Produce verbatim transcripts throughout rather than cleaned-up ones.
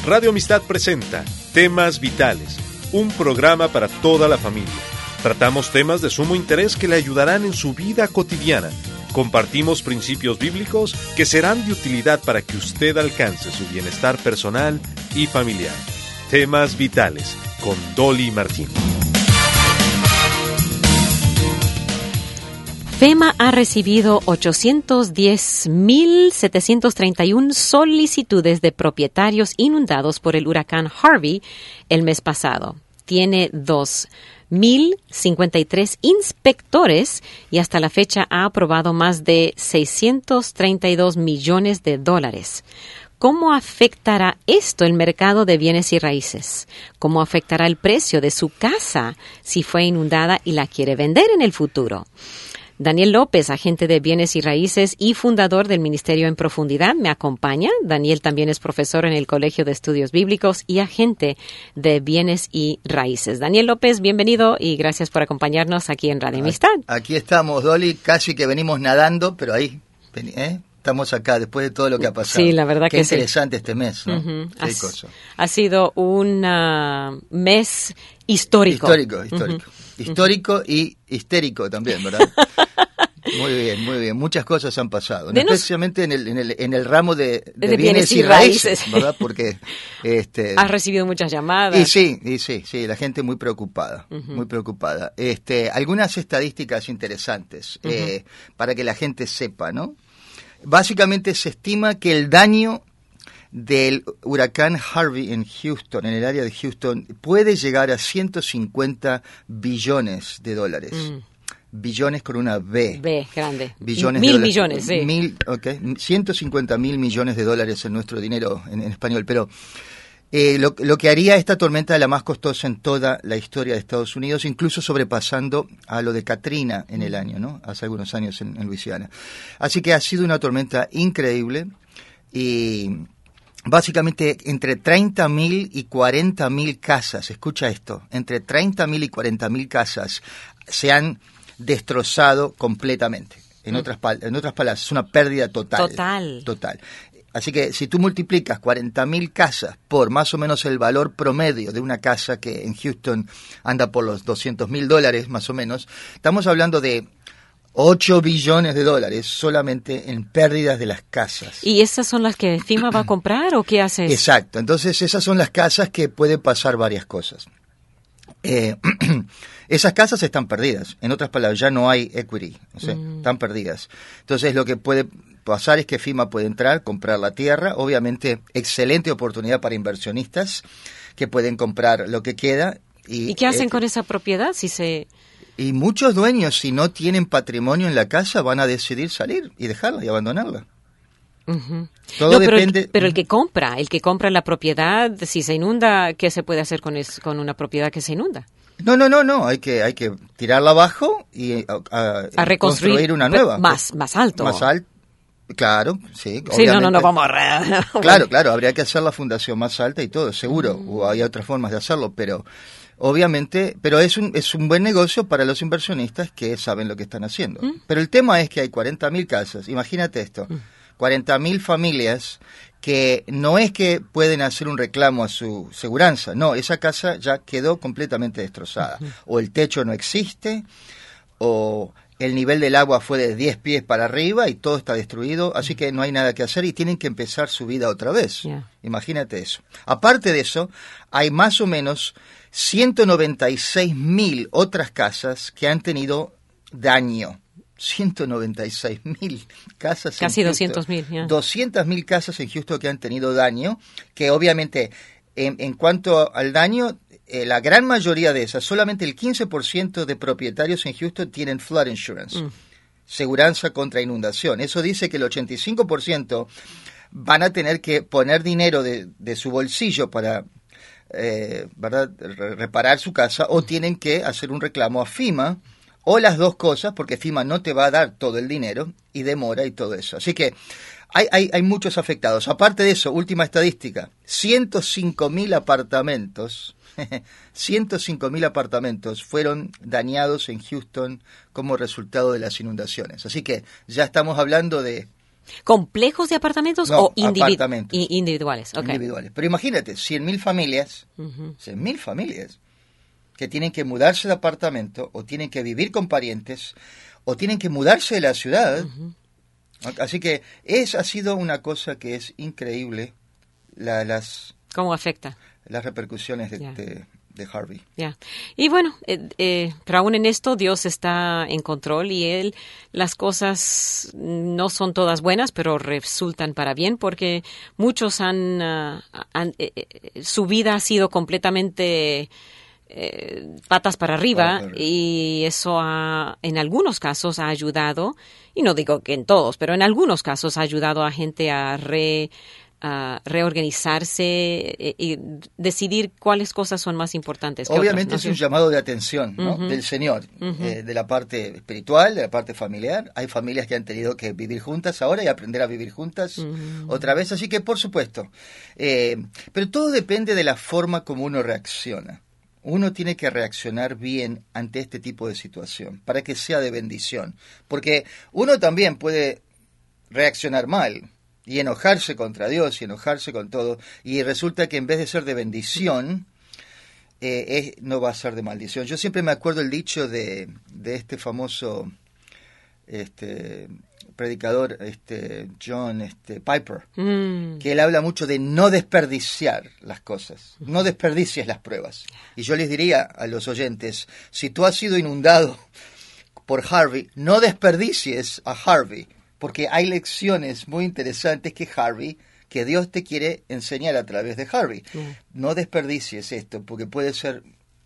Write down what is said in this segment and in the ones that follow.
Radio Amistad presenta Temas Vitales, un programa para toda la familia. Tratamos temas de sumo interés que le ayudarán en su vida cotidiana. Compartimos principios bíblicos que serán de utilidad para que usted alcance su bienestar personal y familiar. Temas Vitales, con Dolly Martín. FEMA ha recibido ochocientos diez mil setecientos treinta y uno solicitudes de propietarios inundados por el huracán Harvey el mes pasado. Tiene dos mil cincuenta y tres inspectores y hasta la fecha ha aprobado más de seiscientos treinta y dos millones de dólares. ¿Cómo afectará esto el mercado de bienes y raíces? ¿Cómo afectará el precio de su casa si fue inundada y la quiere vender en el futuro? Daniel López, agente de bienes y raíces y fundador del Ministerio en Profundidad, me acompaña. Daniel también es profesor en el Colegio de Estudios Bíblicos y agente de bienes y raíces. Daniel López, bienvenido y gracias por acompañarnos aquí en Radio Amistad. Aquí estamos, Dolly, casi que venimos nadando, pero ahí, ¿eh? Estamos acá después de todo lo que ha pasado. Sí, la verdad Qué que interesante sí. este mes, ¿no? Uh-huh. Qué ha, cosa. ha sido un uh, mes histórico. Histórico, histórico. Uh-huh. Histórico y histérico también, ¿verdad? Muy bien, muy bien. Muchas cosas han pasado, ¿no? Especialmente en el, en el en el ramo de, de, de bienes, bienes y raíces, raíces, ¿verdad? Porque este has recibido muchas llamadas. Y sí, y sí, sí, la gente muy preocupada, uh-huh. muy preocupada. Este, algunas estadísticas interesantes uh-huh. eh, para que la gente sepa, ¿no? Básicamente se estima que el daño del huracán Harvey en Houston, en el área de Houston, puede llegar a ciento cincuenta billones de dólares. Mm. Billones con una B. B, grande. Billones mil de millones, sí. Mil, okay. ciento cincuenta mil millones de dólares en nuestro dinero en, en español. Pero eh, lo, lo que haría esta tormenta la más costosa en toda la historia de Estados Unidos, incluso sobrepasando a lo de Katrina en el año, ¿no? Hace algunos años en, en Luisiana. Así que ha sido una tormenta increíble y básicamente entre treinta mil y cuarenta mil casas, escucha esto, entre treinta mil y cuarenta mil casas se han destrozado completamente. En, mm. otras, en otras palabras, es una pérdida total. Total. Total. Así que si tú multiplicas cuarenta mil casas por más o menos el valor promedio de una casa que en Houston anda por los doscientos mil dólares más o menos, estamos hablando de ocho billones de dólares solamente en pérdidas de las casas. ¿Y esas son las que FEMA va a comprar o qué haces? Exacto. Entonces esas son las casas que pueden pasar varias cosas. Eh, esas casas están perdidas. En otras palabras, ya no hay equity. O sea, mm. están perdidas. Entonces lo que puede pasar es que FEMA puede entrar, comprar la tierra. Obviamente, excelente oportunidad para inversionistas que pueden comprar lo que queda. ¿Y, ¿Y qué hacen eh, con esa propiedad si se...? Y muchos dueños, si no tienen patrimonio en la casa, van a decidir salir y dejarla y abandonarla. Uh-huh. Todo no, pero depende. El, pero el que compra, el que compra la propiedad, si se inunda, ¿qué se puede hacer con, es, con una propiedad que se inunda? No, no, no, no. Hay que, hay que tirarla abajo y a, a, a reconstruir construir una nueva. Más, más alto. Más alto. Claro, sí. Sí, no, no, no vamos a... Claro, claro. Habría que hacer la fundación más alta y todo, seguro. Mm. O hay otras formas de hacerlo, pero obviamente, pero es un es un buen negocio para los inversionistas que saben lo que están haciendo. Mm. Pero el tema es que hay cuarenta mil casas. Imagínate esto. Mm. cuarenta mil familias que no es que pueden hacer un reclamo a su seguranza, no, esa casa ya quedó completamente destrozada. Uh-huh. O el techo no existe, o el nivel del agua fue de diez pies para arriba y todo está destruido, así que no hay nada que hacer y tienen que empezar su vida otra vez. Yeah. Imagínate eso. Aparte de eso, hay más o menos ciento noventa y seis mil otras casas que han tenido daño. ciento noventa y seis mil casas casi en doscientos mil yeah. doscientas mil casas en Houston que han tenido daño, que obviamente en, en cuanto al daño, eh, la gran mayoría de esas, solamente el quince por ciento de propietarios en Houston tienen flood insurance, mm. seguranza contra inundación. Eso dice que el ochenta y cinco por ciento van a tener que poner dinero de, de su bolsillo para eh, ¿verdad? reparar su casa, o tienen que hacer un reclamo a FEMA, o las dos cosas, porque FEMA no te va a dar todo el dinero y demora y todo eso. Así que hay, hay, hay muchos afectados. Aparte de eso, última estadística, ciento cinco mil apartamentos, ciento cinco mil apartamentos fueron dañados en Houston como resultado de las inundaciones. Así que ya estamos hablando de ¿Complejos de apartamentos No, o individu- apartamentos. i- individuales? Okay. Individuales. Pero imagínate, cien mil familias, Ujú. cien mil familias que tienen que mudarse de apartamento o tienen que vivir con parientes o tienen que mudarse de la ciudad. Ujú. Así que es ha sido una cosa que es increíble la, las ¿Cómo afecta? las repercusiones de, Ya. de, de Harvey. Ya. Y bueno, eh, eh, pero aún en esto Dios está en control y Él, las cosas no son todas buenas, pero resultan para bien porque muchos han, ah, han eh, eh, su vida ha sido completamente eh, patas para arriba Patas para arriba. y eso ha, en algunos casos ha ayudado, y no digo que en todos, pero en algunos casos ha ayudado a gente a re a reorganizarse eh, y decidir cuáles cosas son más importantes que Obviamente otras, ¿no? es un llamado de atención, ¿no? Ujú. Del Señor, Ujú. eh, de la parte espiritual, de la parte familiar. Hay familias que han tenido que vivir juntas ahora y aprender a vivir juntas Ujú. otra vez, así que por supuesto. Eh, pero todo depende de la forma como uno reacciona. Uno tiene que reaccionar bien ante este tipo de situación para que sea de bendición, porque uno también puede reaccionar mal y enojarse contra Dios y enojarse con todo, y resulta que en vez de ser de bendición, eh, es, no va a ser de maldición. Yo siempre me acuerdo el dicho de, de este famoso este, predicador este, John este, Piper, Mm. que él habla mucho de no desperdiciar las cosas, no desperdicies las pruebas. Y yo les diría a los oyentes, si tú has sido inundado por Harvey, no desperdicies a Harvey, porque hay lecciones muy interesantes que Harvey, que Dios te quiere enseñar a través de Harvey. Mm. No desperdicies esto, porque puede ser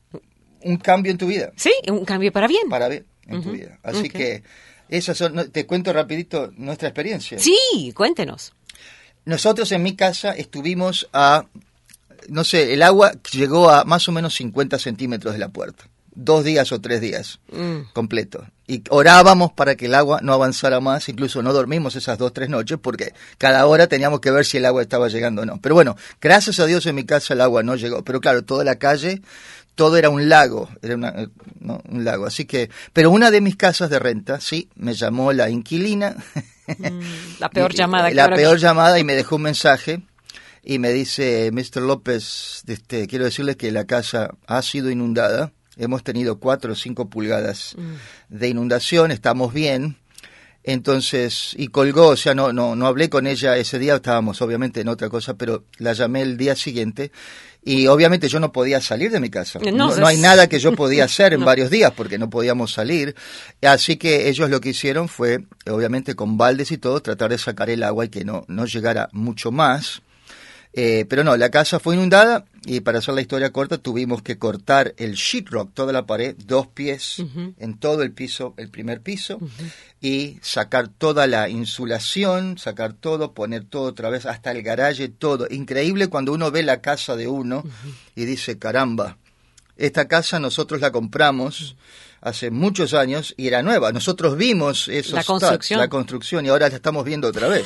un cambio en tu vida, Sí, un cambio para bien. para bien en Ujú. tu vida. Así Ok. que esas son, no, te cuento rapidito nuestra experiencia. Sí, cuéntenos. Nosotros en mi casa estuvimos a, no sé, el agua llegó a más o menos cincuenta centímetros de la puerta. Dos días o tres días Mm. completo. Y orábamos para que el agua no avanzara más, incluso no dormimos esas dos, tres noches, porque cada hora teníamos que ver si el agua estaba llegando o no. Pero bueno, gracias a Dios en mi casa el agua no llegó. Pero claro, toda la calle, todo era un lago, era una, eh, no, un lago. Así que, pero una de mis casas de renta, sí, me llamó la inquilina. Mm, la peor Y- llamada que La habrá peor que- llamada, y me dejó un mensaje y me dice, mister López, este, quiero decirle que la casa ha sido inundada. Hemos tenido cuatro o cinco pulgadas Mm. de inundación, estamos bien. Entonces, y colgó, o sea, no, no, no hablé con ella ese día, estábamos obviamente en otra cosa, pero la llamé el día siguiente y obviamente yo no podía salir de mi casa. No, No, es- no hay nada que yo podía hacer en No. varios días porque no podíamos salir. Así que ellos lo que hicieron fue, obviamente con baldes y todo, tratar de sacar el agua y que no, no llegara mucho más. Eh, pero no, la casa fue inundada y para hacer la historia corta tuvimos que cortar el sheetrock, toda la pared, dos pies Ujú. en todo el piso, el primer piso, y sacar toda la insulación, sacar todo, poner todo otra vez, hasta el garaje, todo. Increíble cuando uno ve la casa de uno y dice, caramba, esta casa nosotros la compramos hace muchos años y era nueva. Nosotros vimos esos La studs, construcción. la construcción y ahora la estamos viendo otra vez.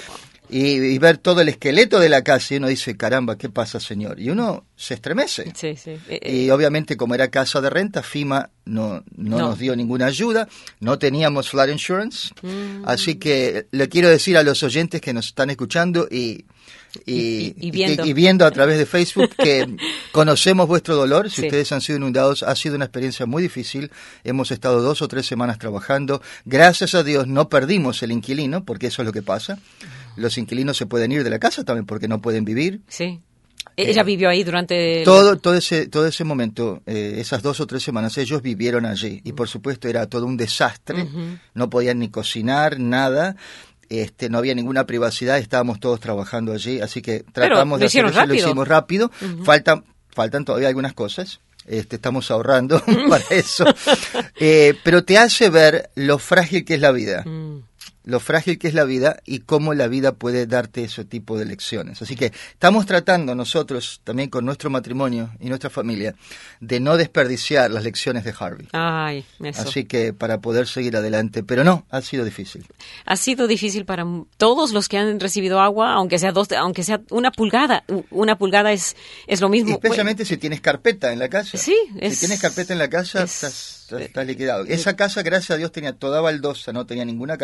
Y, y ver todo el esqueleto de la casa y uno dice, caramba, ¿qué pasa, señor? Y uno se estremece. Sí, sí. Eh, eh, Y obviamente como era casa de renta, FEMA no, no, No. nos dio ninguna ayuda, no teníamos flood insurance, Mm. así que le quiero decir a los oyentes que nos están escuchando y, y, Y- y y- viendo. y viendo a través de Facebook que conocemos vuestro dolor, si Sí. ustedes han sido inundados, ha sido una experiencia muy difícil, hemos estado dos o tres semanas trabajando, gracias a Dios no perdimos el inquilino, porque eso es lo que pasa, los inquilinos se pueden ir de la casa también porque no pueden vivir. sí. Ella vivió ahí durante... el- Todo, todo ese, todo ese momento, eh, esas dos o tres semanas, ellos vivieron allí y por supuesto era todo un desastre. Ujú. No podían ni cocinar, nada. Este, no había ninguna privacidad. Estábamos todos trabajando allí, así que tratamos lo de hacer hicieron eso, lo rápido. hicimos rápido. Ujú. Faltan, faltan todavía algunas cosas. Este, estamos ahorrando para eso. Eh, pero te hace ver lo frágil que es la vida. Mm. Lo frágil que es la vida y cómo la vida puede darte ese tipo de lecciones. Así que estamos tratando nosotros, también con nuestro matrimonio y nuestra familia, de no desperdiciar las lecciones de Harvey. Ay, eso. Así que para poder seguir adelante, pero no, ha sido difícil. Ha sido difícil para m- todos los que han recibido agua, aunque sea dos, aunque sea una pulgada. U- Una pulgada es, es lo mismo. Especialmente si tienes carpeta en la casa. Sí, es- Si tienes carpeta en la casa, es- estás, estás liquidado. Esa casa, gracias a Dios, tenía toda baldosa, no tenía ninguna carpeta.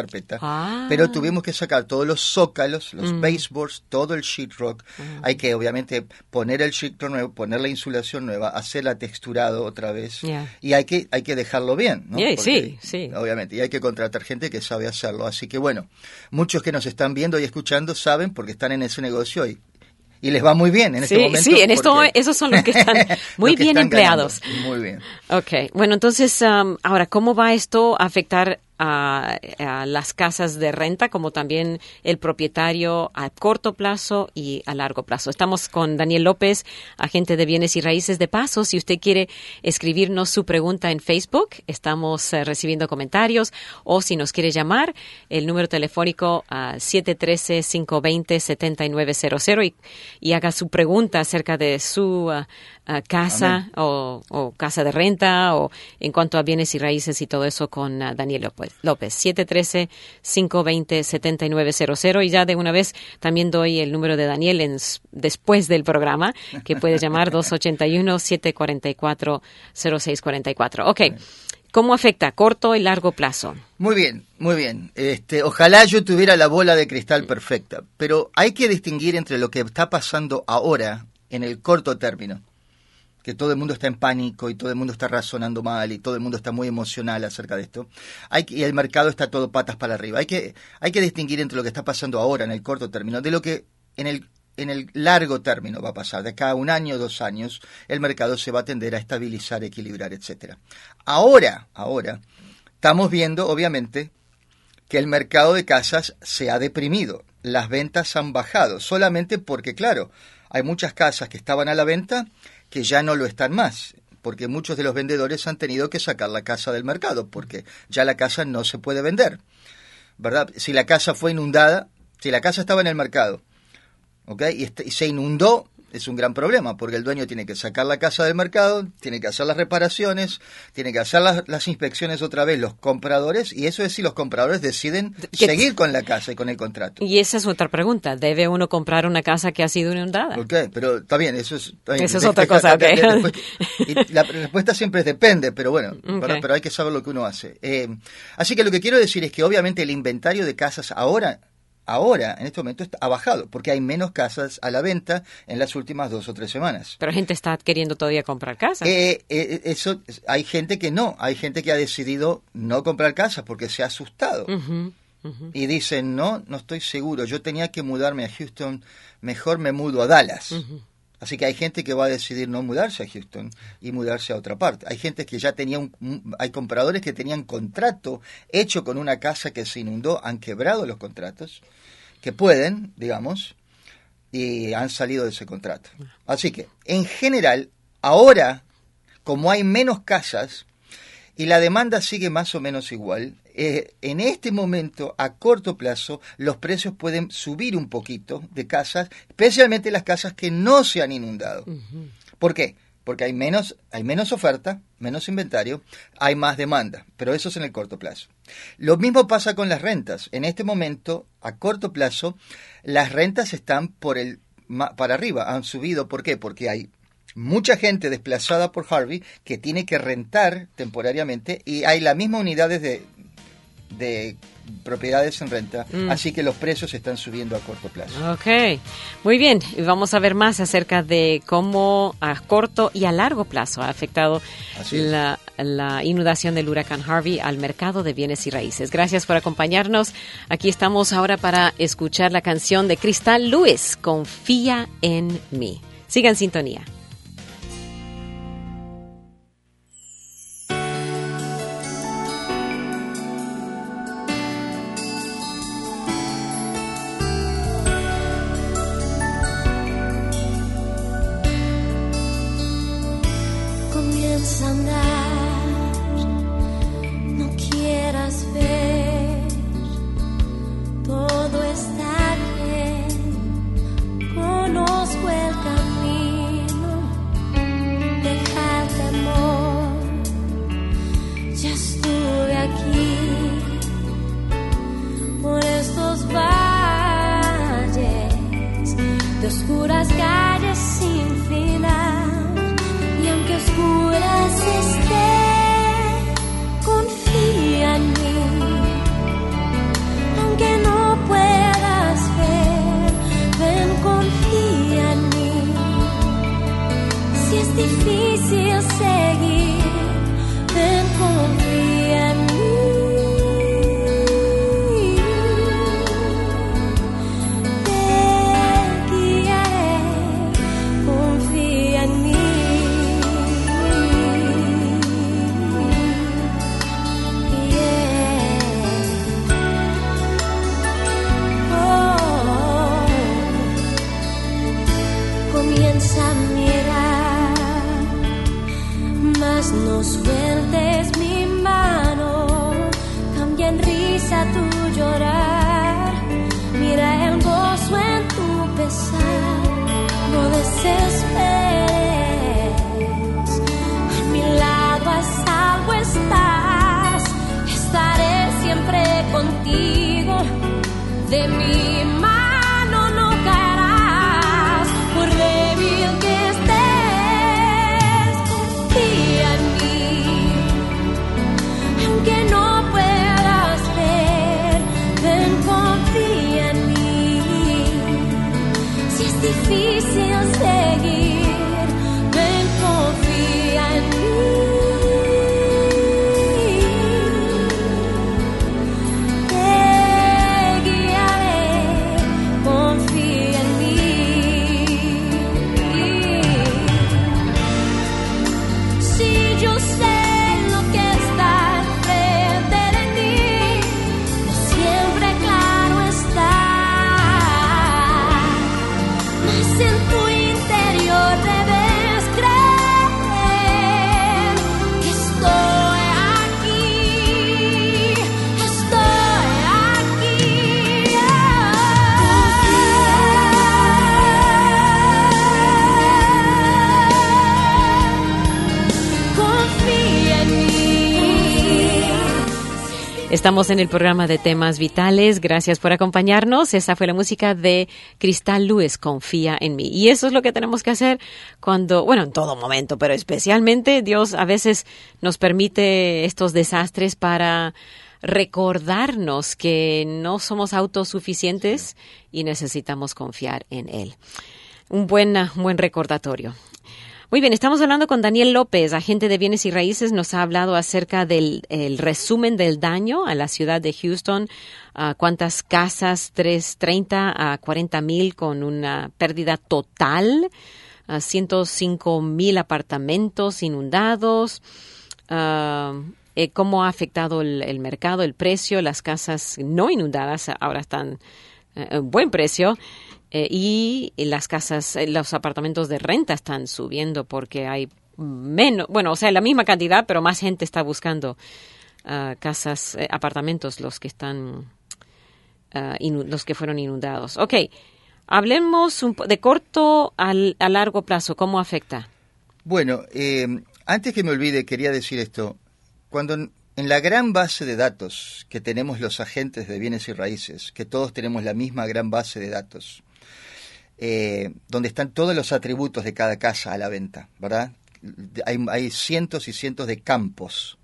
Ah. Pero tuvimos que sacar todos los zócalos, los Mm. baseboards, todo el sheetrock. Mm. Hay que obviamente poner el sheetrock nuevo, poner la insulación nueva, hacerla texturado otra vez. Yeah. Y hay que hay que dejarlo bien, ¿no? Yeah, Porque, sí, sí. Obviamente, y hay que contratar gente que sabe hacerlo. Así que bueno, muchos que nos están viendo y escuchando saben porque están en ese negocio y y les va muy bien en sí, este momento. Sí, en esto porque- esos son los que están muy los que bien están empleados. ganando. Muy bien. Okay, bueno, entonces, um, ahora, ¿cómo va esto a afectar a, a las casas de renta, como también el propietario a corto plazo y a largo plazo? Estamos con Daniel López, agente de bienes y raíces de Paso. Si usted quiere escribirnos su pregunta en Facebook, estamos eh, recibiendo comentarios, o si nos quiere llamar, el número telefónico a siete uno tres, cinco dos cero, siete nueve cero cero y, y haga su pregunta acerca de su uh, uh, casa o, o casa de renta o en cuanto a bienes y raíces y todo eso con uh, Daniel López. López, siete uno tres, cinco dos cero, siete nueve cero cero. Y ya de una vez también doy el número de Daniel en, después del programa, que puede llamar dos ocho uno, siete cuatro cuatro, cero seis cuatro cuatro. Ok, ¿cómo afecta corto y largo plazo? Muy bien, muy bien. Este, ojalá yo tuviera la bola de cristal perfecta, pero hay que distinguir entre lo que está pasando ahora en el corto término, que todo el mundo está en pánico y todo el mundo está razonando mal y todo el mundo está muy emocional acerca de esto. Hay que, y el mercado está todo patas para arriba. Hay que, hay que distinguir entre lo que está pasando ahora en el corto término de lo que en el, en el largo término va a pasar. De acá a un año, dos años, el mercado se va a tender a estabilizar, equilibrar, etcétera. Ahora, ahora, estamos viendo, obviamente, que el mercado de casas se ha deprimido. Las ventas han bajado, solamente porque, claro, hay muchas casas que estaban a la venta que ya no lo están más, porque muchos de los vendedores han tenido que sacar la casa del mercado, porque ya la casa no se puede vender, ¿verdad? Si la casa fue inundada, si la casa estaba en el mercado, ¿ok? Y, este, y se inundó, es un gran problema, porque el dueño tiene que sacar la casa del mercado, tiene que hacer las reparaciones, tiene que hacer las, las inspecciones otra vez los compradores, y eso es si los compradores deciden ¿Qué? seguir con la casa y con el contrato. Y esa es otra pregunta. ¿Debe uno comprar una casa que ha sido inundada? Ok, pero está bien, eso es... Está bien. Eso es otra cosa, ok. Después, y la respuesta siempre es depende, pero bueno, Okay. ¿verdad? Pero hay que saber lo que uno hace. Eh, así que lo que quiero decir es que obviamente el inventario de casas ahora... Ahora, en este momento, ha bajado, porque hay menos casas a la venta en las últimas dos o tres semanas. Pero gente está queriendo todavía comprar casas. Eh, eh, eso, hay gente que no, hay gente que ha decidido no comprar casas porque se ha asustado. Uh-huh, uh-huh. Y dicen, no, no estoy seguro, yo tenía que mudarme a Houston, mejor me mudo a Dallas. Uh-huh. Así que hay gente que va a decidir no mudarse a Houston y mudarse a otra parte. Hay gente que ya tenía un, hay compradores que tenían contrato hecho con una casa que se inundó, han quebrado los contratos, que pueden, digamos, y han salido de ese contrato. Así que, en general, ahora, como hay menos casas y la demanda sigue más o menos igual, eh, en este momento, a corto plazo, los precios pueden subir un poquito de casas, especialmente las casas que no se han inundado. Uh-huh. ¿Por qué? Porque hay menos, hay menos oferta, menos inventario, hay más demanda, pero eso es en el corto plazo. Lo mismo pasa con las rentas. En este momento, a corto plazo, las rentas están por el para arriba, han subido. ¿Por qué? Porque hay mucha gente desplazada por Harvey que tiene que rentar temporariamente y hay las mismas unidades de, de propiedades en renta, mm. así que los precios están subiendo a corto plazo. Ok, muy bien. Y vamos a ver más acerca de cómo a corto y a largo plazo ha afectado la, la inundación del huracán Harvey al mercado de bienes y raíces. Gracias por acompañarnos. Aquí estamos ahora para escuchar la canción de Crystal Lewis, Confía en mí. Siga en sintonía. Comienza a andar, no quieras ver, todo está bien, conozco el camino. seguir, ven, confía en mí. Te guiaré, confía en mí. Comienza a mirar, mas no sueltes mi mano, cambia en risa tu llorar, mira el gozo en tu pesar, no desesperes, a mi lado a salvo estás, estaré siempre contigo, de mi mano no caerás, por débil que estés, confía en mí, aunque no puedas ver, ven, confía en mí, si es difícil seguir, ven, confía en mí. Estamos en el programa de Temas Vitales. Gracias por acompañarnos. Esa fue la música de Crystal Lewis, Confía en mí. Y eso es lo que tenemos que hacer cuando, bueno, en todo momento, pero especialmente Dios a veces nos permite estos desastres para recordarnos que no somos autosuficientes y necesitamos confiar en Él. Un buen, un buen recordatorio. Muy bien, estamos hablando con Daniel López, agente de bienes y raíces. Nos ha hablado acerca del el resumen del daño a la ciudad de Houston, uh, cuántas casas, tres, treinta a cuarenta mil con una pérdida total, uh, ciento cinco mil apartamentos inundados, uh, eh, cómo ha afectado el, el mercado, el precio, las casas no inundadas ahora están a uh, buen precio. Eh, y las casas, los apartamentos de renta están subiendo porque hay menos, bueno, o sea, la misma cantidad, pero más gente está buscando uh, casas, eh, apartamentos, los que están, uh, inu- los que fueron inundados. Ok, hablemos un po- de corto al, a largo plazo, ¿cómo afecta? Bueno, eh, antes que me olvide, quería decir esto. Cuando en, en la gran base de datos que tenemos los agentes de bienes y raíces, que todos tenemos la misma gran base de datos, Eh, donde están todos los atributos de cada casa a la venta, ¿verdad? Hay, hay cientos y cientos de campos,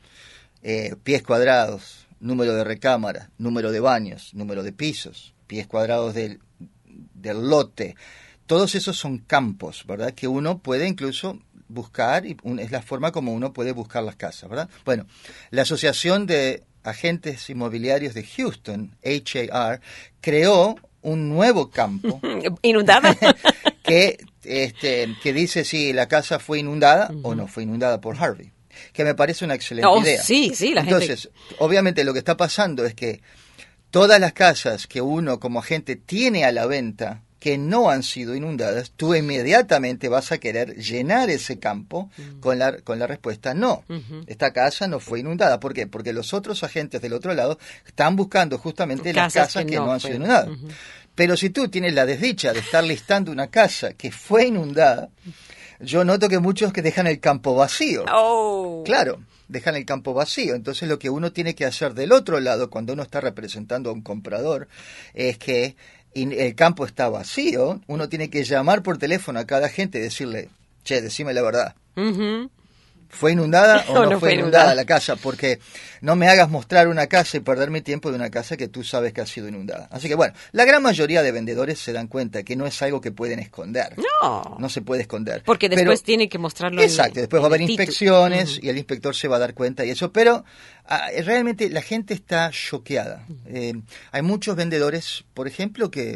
eh, pies cuadrados, número de recámaras, número de baños, número de pisos, pies cuadrados del, del lote. Todos esos son campos, ¿verdad? Que uno puede incluso buscar, y un, es la forma como uno puede buscar las casas, ¿verdad? Bueno, la Asociación de Agentes Inmobiliarios de Houston, H A R, creó un nuevo campo inundada que este que dice si la casa fue inundada uh-huh. o no fue inundada por Harvey, que me parece una excelente oh, idea. Sí, sí, la Entonces, gente... obviamente lo que está pasando es que todas las casas que uno como agente tiene a la venta que no han sido inundadas, tú inmediatamente vas a querer llenar ese campo uh-huh. con la con la respuesta no. Uh-huh. Esta casa no fue inundada. ¿Por qué? Porque los otros agentes del otro lado están buscando justamente casas las casas que, que no, no han sido inundadas. Uh-huh. Pero si tú tienes la desdicha de estar listando una casa que fue inundada, yo noto que muchos que dejan el campo vacío. Oh. Claro, dejan el campo vacío. Entonces lo que uno tiene que hacer del otro lado, cuando uno está representando a un comprador, es que el campo está vacío, uno tiene que llamar por teléfono a cada agente y decirle, che, decime la verdad. Uh-huh. ¿Fue inundada o, o no, no fue fue inundada, inundada la casa? Porque no me hagas mostrar una casa y perder mi tiempo de una casa que tú sabes que ha sido inundada. Así que bueno, la gran mayoría de vendedores se dan cuenta que no es algo que pueden esconder. No. No se puede esconder. Porque después Pero, tiene que mostrarlo. Exacto, en, después en va a haber el título. inspecciones Uh-huh. y el inspector se va a dar cuenta y eso. Pero ah, realmente la gente está choqueada. Uh-huh. Eh, hay muchos vendedores, por ejemplo, que,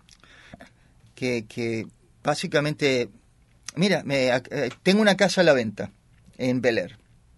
que, que básicamente... Mira, me, eh, tengo una casa a la venta en Bel Air.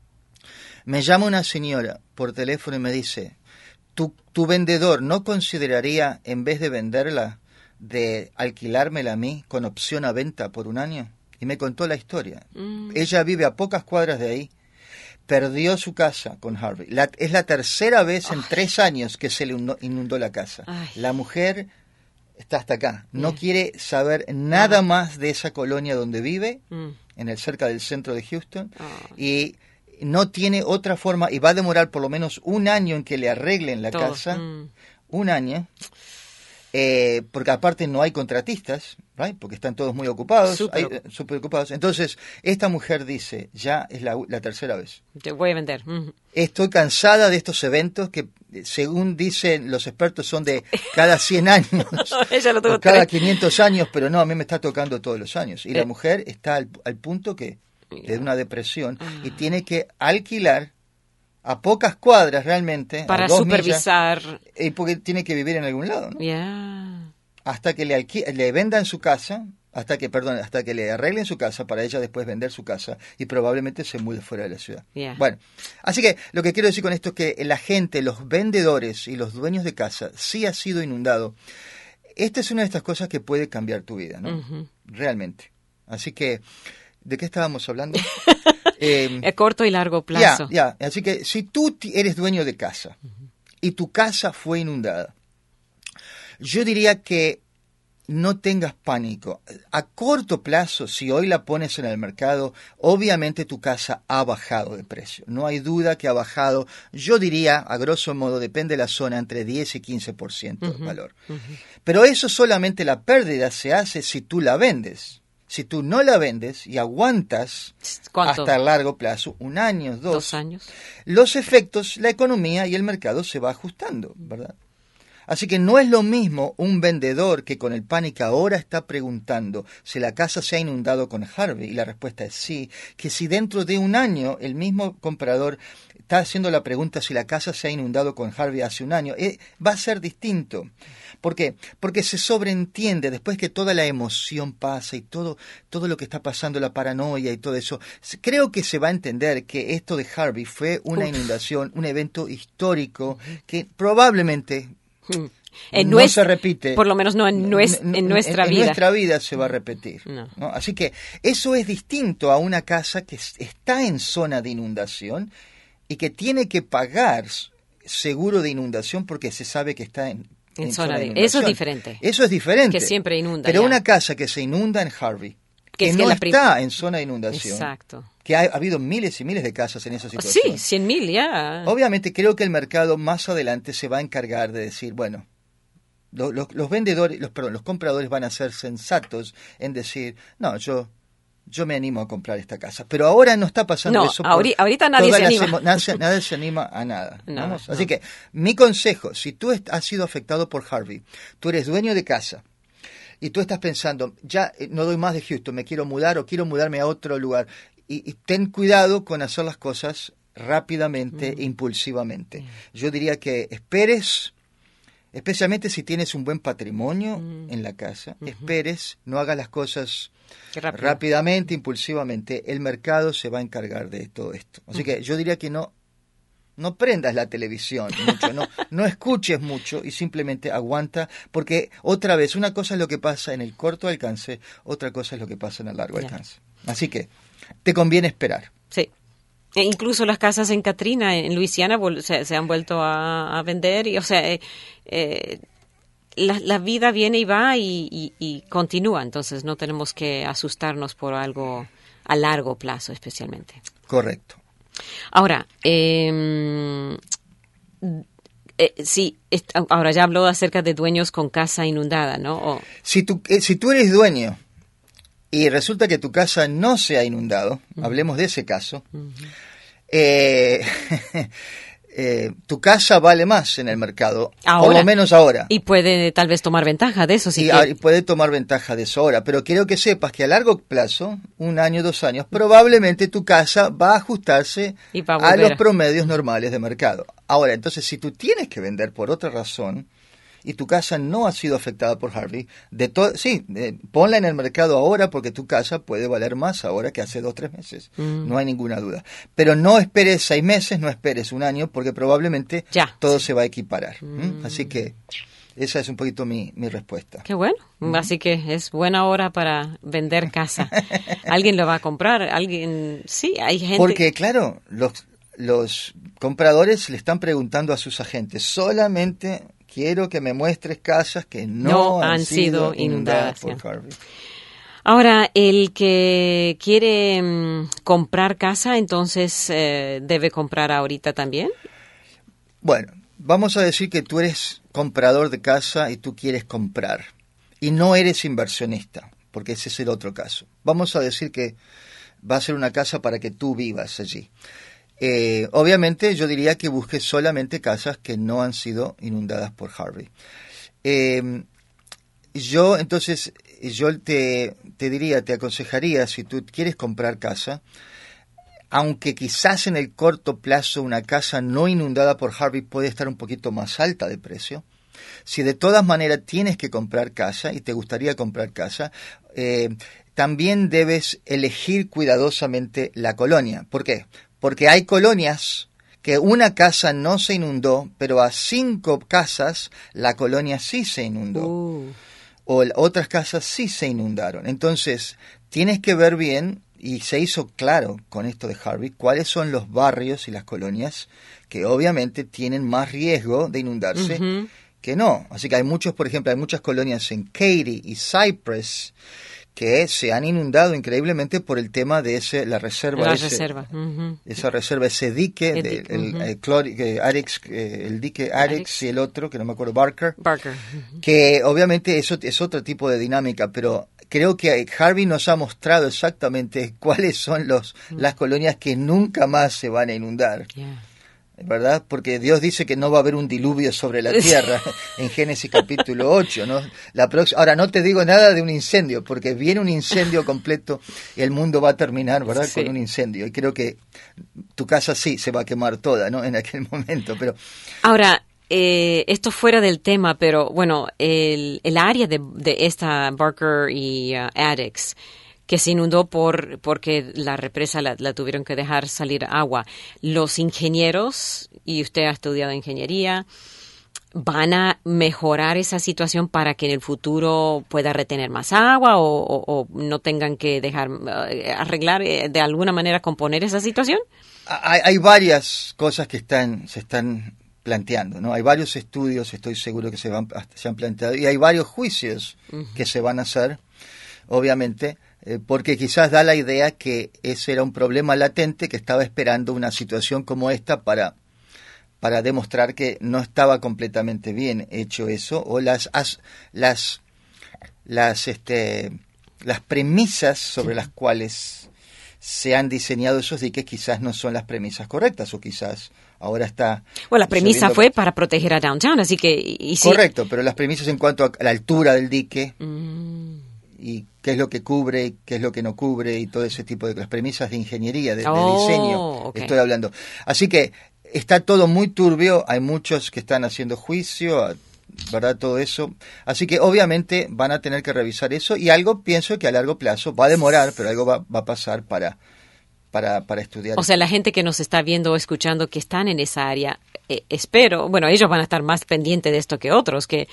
Me llama una señora por teléfono y me dice, ¿tu, tu vendedor no consideraría, en vez de venderla, de alquilármela a mí con opción a venta por un año? Y me contó la historia. Mm. Ella vive a pocas cuadras de ahí. Perdió su casa con Harvey. La, es la tercera vez en Ay. tres años que se le inundó, inundó la casa. Ay. La mujer... está hasta acá, no yeah. quiere saber nada ah. más de esa colonia donde vive, mm. en el cerca del centro de Houston, oh. y no tiene otra forma, y va a demorar por lo menos un año en que le arreglen la Todo. casa, mm. un año, eh, porque aparte no hay contratistas, right? Porque están todos muy ocupados, super. Hay, super ocupados. Entonces, esta mujer dice, ya es la, la tercera vez. Te voy a vender. Mm. Estoy cansada de estos eventos que, según dicen los expertos, son de cada cien años, Ella lo tuvo o cada tres. quinientos años, pero no, a mí me está tocando todos los años. Y eh. la mujer está al, al punto que le da una depresión ah. y tiene que alquilar a pocas cuadras realmente, para a dos supervisar. Millas, y porque tiene que vivir en algún lado, ¿no? Yeah. Hasta que le, alqui- le vendan su casa, hasta que, perdón, hasta que le arreglen su casa para ella después vender su casa y probablemente se mude fuera de la ciudad. Yeah. Bueno, así que lo que quiero decir con esto es que la gente, los vendedores y los dueños de casa sí ha sido inundado. Esta es una de estas cosas que puede cambiar tu vida, ¿no? Uh-huh. Realmente. Así que, ¿de qué estábamos hablando? eh, a corto y largo plazo. Ya, ya. Así que si tú eres dueño de casa uh-huh. y tu casa fue inundada, yo diría que no tengas pánico. A corto plazo, si hoy la pones en el mercado, obviamente tu casa ha bajado de precio. No hay duda que ha bajado, yo diría, a grosso modo, depende de la zona, entre diez y quince por ciento uh-huh, de valor. Uh-huh. Pero eso solamente la pérdida se hace si tú la vendes. Si tú no la vendes y aguantas ¿Cuánto? Hasta el largo plazo, un año, dos, dos años, los efectos, la economía y el mercado se va ajustando, ¿verdad? Así que no es lo mismo un vendedor que con el pánico ahora está preguntando si la casa se ha inundado con Harvey, y la respuesta es sí, que si dentro de un año el mismo comprador está haciendo la pregunta si la casa se ha inundado con Harvey hace un año, eh, va a ser distinto. ¿Por qué? Porque se sobreentiende, después que toda la emoción pasa y todo, todo lo que está pasando, la paranoia y todo eso, creo que se va a entender que esto de Harvey fue una Uf. inundación, un evento histórico que probablemente... En no nuestra, se repite. Por lo menos no en, nues, en, en nuestra en, vida. En nuestra vida se va a repetir. No. ¿no? Así que eso es distinto a una casa que está en zona de inundación y que tiene que pagar seguro de inundación porque se sabe que está en, en, en zona, zona de de inundación. Eso es diferente. Eso es diferente. Que siempre inunda. Pero ya. una casa que se inunda en Harvey, que, que es no que está prim... en zona de inundación. Exacto. Que ha, ha habido miles y miles de casas en esa situación. Sí, cien mil ya. Obviamente creo que el mercado más adelante se va a encargar de decir, bueno, Los, los, los vendedores, los, perdón, los compradores van a ser sensatos en decir, no, yo yo me animo a comprar esta casa. Pero ahora no está pasando no, eso. Ahorita, ahorita nadie se anima. Emo- nadie, nadie se anima a nada. No, no. Así que mi consejo, si tú has sido afectado por Harvey, tú eres dueño de casa y tú estás pensando, ya no doy más de Houston, me quiero mudar o quiero mudarme a otro lugar. Y, y ten cuidado con hacer las cosas rápidamente mm. e impulsivamente. Mm. Yo diría que esperes... Especialmente si tienes un buen patrimonio mm. en la casa, uh-huh. esperes, no hagas las cosas Rápido. rápidamente, impulsivamente. El mercado se va a encargar de todo esto. Así uh-huh. que yo diría que no, no prendas la televisión mucho, no, no escuches mucho y simplemente aguanta, porque otra vez, una cosa es lo que pasa en el corto alcance, otra cosa es lo que pasa en el largo yeah. alcance. Así que te conviene esperar. Sí. E incluso las casas en Katrina, en Luisiana, se, se han vuelto a, a vender. Y, o sea, eh, eh, la, la vida viene y va y, y, y continúa. Entonces no tenemos que asustarnos por algo a largo plazo, especialmente. Correcto. Ahora, eh, eh, sí, est- ahora ya habló acerca de dueños con casa inundada, ¿no? O, si, tú, eh, si tú eres dueño y resulta que tu casa no se ha inundado, uh-huh. hablemos de ese caso, uh-huh. eh, eh, tu casa vale más en el mercado, ahora, por lo menos ahora. Y puede tal vez tomar ventaja de eso. Si y a, puede tomar ventaja de eso ahora, pero quiero que sepas que a largo plazo, un año, dos años, probablemente tu casa va a ajustarse va a, a los promedios normales de mercado. Ahora, entonces, si tú tienes que vender por otra razón, y tu casa no ha sido afectada por Harvey, de to- sí, eh, ponla en el mercado ahora porque tu casa puede valer más ahora que hace dos o tres meses. Mm. No hay ninguna duda. Pero no esperes seis meses, no esperes un año, porque probablemente ya. todo sí. se va a equiparar. Mm. ¿Mm? Así que esa es un poquito mi, mi respuesta. Qué bueno. Mm. Así que es buena hora para vender casa. ¿Alguien lo va a comprar? ¿Alguien? Sí, hay gente... Porque, claro, los, los compradores le están preguntando a sus agentes, solamente... quiero que me muestres casas que no, no han, han sido inundadas, inundadas por Harvey. Ahora, el que quiere um, comprar casa, entonces, eh, ¿debe comprar ahorita también? Bueno, vamos a decir que tú eres comprador de casa y tú quieres comprar. Y no eres inversionista, porque ese es el otro caso. Vamos a decir que va a ser una casa para que tú vivas allí. Eh, obviamente yo diría que busques solamente casas que no han sido inundadas por Harvey. Eh, yo entonces, yo te, te diría, te aconsejaría, si tú quieres comprar casa, aunque quizás en el corto plazo una casa no inundada por Harvey puede estar un poquito más alta de precio, si de todas maneras tienes que comprar casa y te gustaría comprar casa, eh, también debes elegir cuidadosamente la colonia. ¿Por qué? Porque hay colonias que una casa no se inundó, pero a cinco casas la colonia sí se inundó. Uh. O otras casas sí se inundaron. Entonces, tienes que ver bien, y se hizo claro con esto de Harvey, cuáles son los barrios y las colonias que obviamente tienen más riesgo de inundarse uh-huh. que no. Así que hay muchos, por ejemplo, hay muchas colonias en Katy y Cypress que se han inundado increíblemente por el tema de ese la reserva la ese, reserva uh-huh. esa reserva ese dique el, de, el, uh-huh. el, clori, que Arex, eh, el dique Arex, Arex y el otro que no me acuerdo Barker, Barker. Uh-huh. que obviamente eso es otro tipo de dinámica, pero creo que Harvey nos ha mostrado exactamente cuáles son los uh-huh. las colonias que nunca más se van a inundar. Yeah. ¿Verdad? Porque Dios dice que no va a haber un diluvio sobre la tierra en Génesis capítulo ocho, ¿no? La próxima, ahora no te digo nada de un incendio, porque viene un incendio completo y el mundo va a terminar, ¿verdad? Sí. Con un incendio. Y creo que tu casa sí se va a quemar toda, ¿no? En aquel momento, pero... Ahora, eh, esto fuera del tema, pero bueno, el, el área de, de esta Barker y uh, Addicts, que se inundó por porque la represa la, la tuvieron que dejar salir agua. Los ingenieros, y usted ha estudiado ingeniería, ¿van a mejorar esa situación para que en el futuro pueda retener más agua o, o, o no tengan que dejar uh, arreglar, eh, de alguna manera componer esa situación? Hay, hay varias cosas que están se están planteando, ¿no? Hay varios estudios, estoy seguro que se, van, se han planteado, y hay varios juicios uh-huh. que se van a hacer, obviamente, Eh, porque quizás da la idea que ese era un problema latente que estaba esperando una situación como esta para, para demostrar que no estaba completamente bien hecho eso, o las as, las las este las premisas sobre las cuales se han diseñado esos diques quizás no son las premisas correctas, o quizás ahora está... Bueno, la premisa fue para proteger a Downtown, así que... Y sí. Correcto, pero las premisas en cuanto a la altura del dique... Mm. Y qué es lo que cubre, qué es lo que no cubre, y todo ese tipo de las premisas de ingeniería, de, oh, de diseño, okay. estoy hablando. Así que está todo muy turbio, hay muchos que están haciendo juicio, ¿verdad? Todo eso. Así que obviamente van a tener que revisar eso, y algo pienso que a largo plazo va a demorar, pero algo va, va a pasar para, para, para estudiar. O sea, la gente que nos está viendo o escuchando que están en esa área, eh, espero, bueno, ellos van a estar más pendientes de esto que otros, que...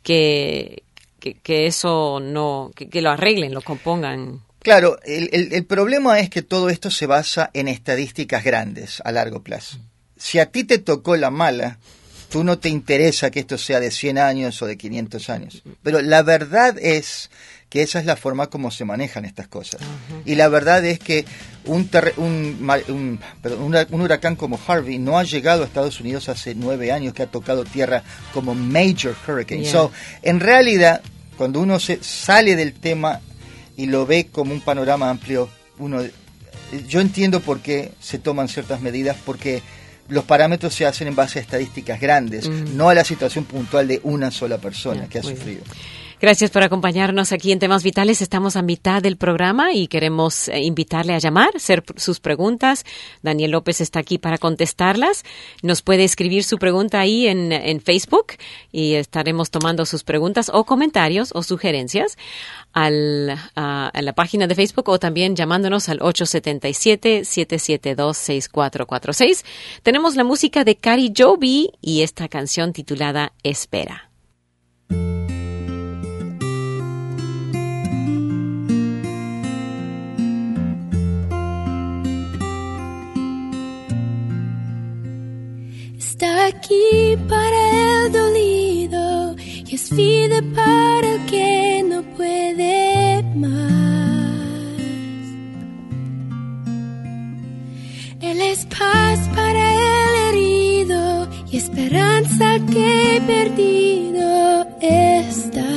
que Que, que eso no, que, que lo arreglen, lo compongan. Claro, el, el, el problema es que todo esto se basa en estadísticas grandes a largo plazo. Si a ti te tocó la mala, tú no te interesa que esto sea de cien años o de quinientos años. Pero la verdad es que esa es la forma como se manejan estas cosas. Uh-huh. Y la verdad es que un, ter- un, un, perdón, un, un huracán como Harvey no ha llegado a Estados Unidos hace nueve años, que ha tocado tierra como major hurricane. Yeah. So, en realidad, cuando uno se sale del tema, y lo ve como un panorama amplio, uno, yo entiendo por qué se toman ciertas medidas, porque los parámetros se hacen en base a estadísticas grandes, mm. no a la situación puntual de una sola persona yeah, que ha sufrido. Bien. Gracias por acompañarnos aquí en Temas Vitales. Estamos a mitad del programa y queremos eh, invitarle a llamar, hacer sus preguntas. Daniel López está aquí para contestarlas. Nos puede escribir su pregunta ahí en, en Facebook y estaremos tomando sus preguntas o comentarios o sugerencias al, a, a la página de Facebook o también llamándonos al ocho siete siete, siete siete dos, seis cuatro cuatro seis. Tenemos la música de Carrie Joby y esta canción titulada Espera. Está aquí para el dolido y es vida para el que no puede más. Él es paz para el herido y esperanza al que perdido está.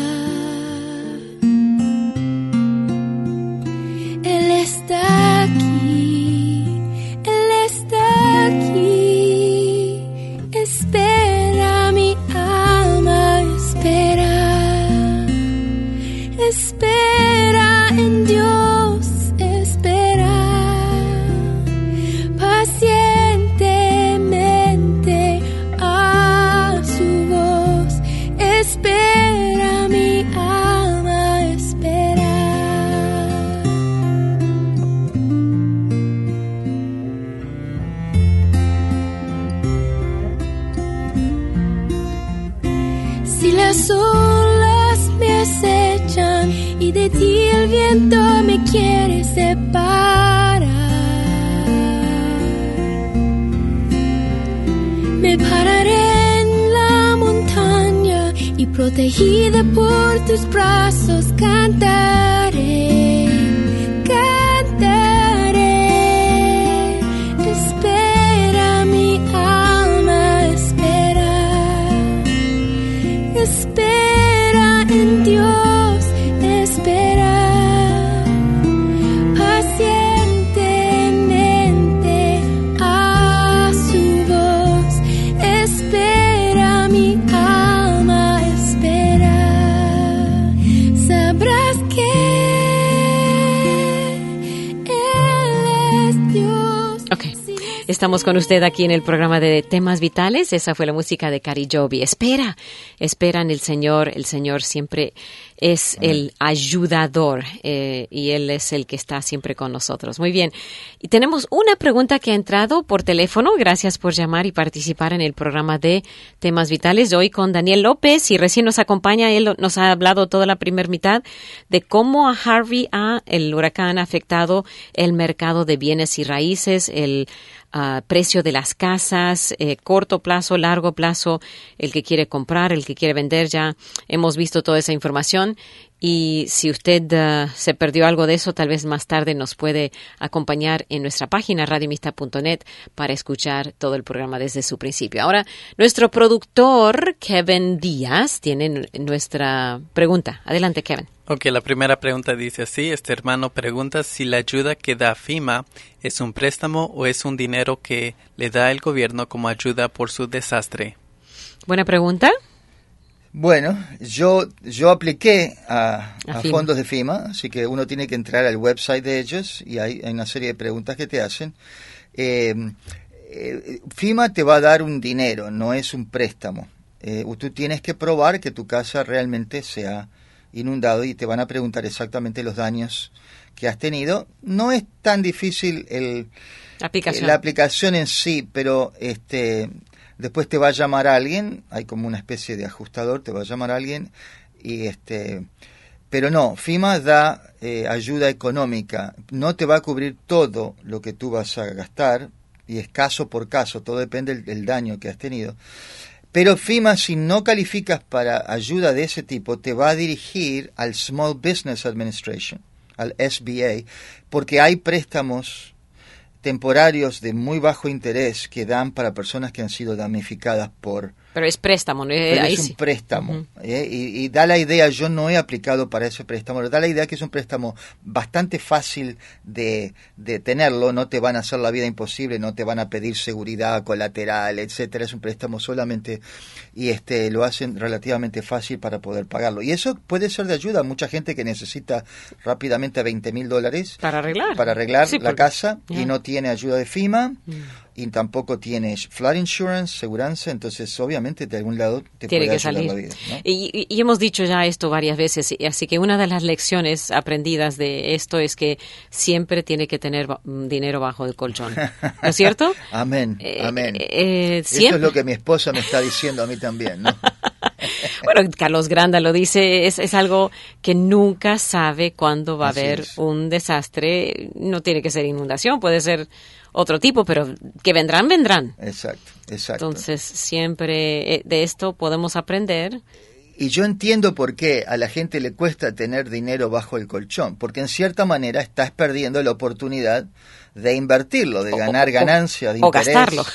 Él está aquí, Él está aquí. Espera, mi alma, espera, espera en Dios, espera, pacientemente a su voz, espera, mi alma, espera. Si las olas me acechan y de ti el viento me quiere separar, me pararé en la montaña y protegida por tus brazos cantaré, cantaré. Espera, mi alma, espera. Espera en Dios, espera, pacientemente a su voz, espera, mi alma, espera, sabrás que Él es Dios. Okay. Estamos con usted aquí en el programa de Temas Vitales. Esa fue la música de Carrie Joby. Espera, espera en el Señor. El Señor siempre es el ayudador eh, y Él es el que está siempre con nosotros. Muy bien. Y tenemos una pregunta que ha entrado por teléfono. Gracias por llamar y participar en el programa de Temas Vitales. Hoy con Daniel López y recién nos acompaña. Él nos ha hablado toda la primera mitad de cómo a Harvey, a el huracán, ha afectado el mercado de bienes y raíces, el Uh, precio de las casas, eh, corto plazo, largo plazo, el que quiere comprar, el que quiere vender. Ya hemos visto toda esa información y si usted uh, se perdió algo de eso, tal vez más tarde nos puede acompañar en nuestra página radio mista punto net para escuchar todo el programa desde su principio. Ahora, nuestro productor Kevin Díaz tiene n- nuestra pregunta. Adelante, Kevin. Ok, la primera pregunta dice así. Este hermano pregunta si la ayuda que da FEMA es un préstamo o es un dinero que le da el gobierno como ayuda por su desastre. Buena pregunta. Bueno, yo yo apliqué a, a, a FEMA. fondos de FEMA, así que uno tiene que entrar al website de ellos y hay, hay una serie de preguntas que te hacen. Eh, eh, FEMA te va a dar un dinero, no es un préstamo. Eh, tú tienes que probar que tu casa realmente sea inundado y te van a preguntar exactamente los daños que has tenido. No es tan difícil el, aplicación. la aplicación en sí, pero este después te va a llamar alguien, hay como una especie de ajustador, te va a llamar alguien y este pero no, FEMA da eh, ayuda económica, no te va a cubrir todo lo que tú vas a gastar y es caso por caso, todo depende del, del daño que has tenido. Pero FEMA, si no calificas para ayuda de ese tipo, te va a dirigir al Small Business Administration, al S B A, porque hay préstamos temporarios de muy bajo interés que dan para personas que han sido damnificadas por Pero es préstamo, ¿no? Pero Ahí es un sí. préstamo. Uh-huh. ¿eh? y, y da la idea, yo no he aplicado para ese préstamo, da la idea que es un préstamo bastante fácil de, de tenerlo, no te van a hacer la vida imposible, no te van a pedir seguridad colateral, etcétera. Es un préstamo solamente y este lo hacen relativamente fácil para poder pagarlo. Y eso puede ser de ayuda a mucha gente que necesita rápidamente veinte mil dólares para arreglar, para arreglar sí, la porque, casa yeah. y no tiene ayuda de FEMA. Mm. Y tampoco tienes flood insurance, seguranza, entonces obviamente de algún lado te tiene puede que ayudar salir. la vida, ¿no? Y, y, y hemos dicho ya esto varias veces, así que una de las lecciones aprendidas de esto es que siempre tiene que tener dinero bajo el colchón, ¿no es cierto? Amén, eh, amén. Eh, Eso es lo que mi esposa me está diciendo a mí también, ¿no? Bueno, Carlos Granda lo dice, es, es algo que nunca sabe cuándo va Así a haber es. un desastre. No tiene que ser inundación, puede ser otro tipo, pero que vendrán, vendrán. Exacto, exacto. Entonces, siempre de esto podemos aprender. Y yo entiendo por qué a la gente le cuesta tener dinero bajo el colchón, porque en cierta manera estás perdiendo la oportunidad de invertirlo, de ganar o, ganancias, de o interés. gastarlo.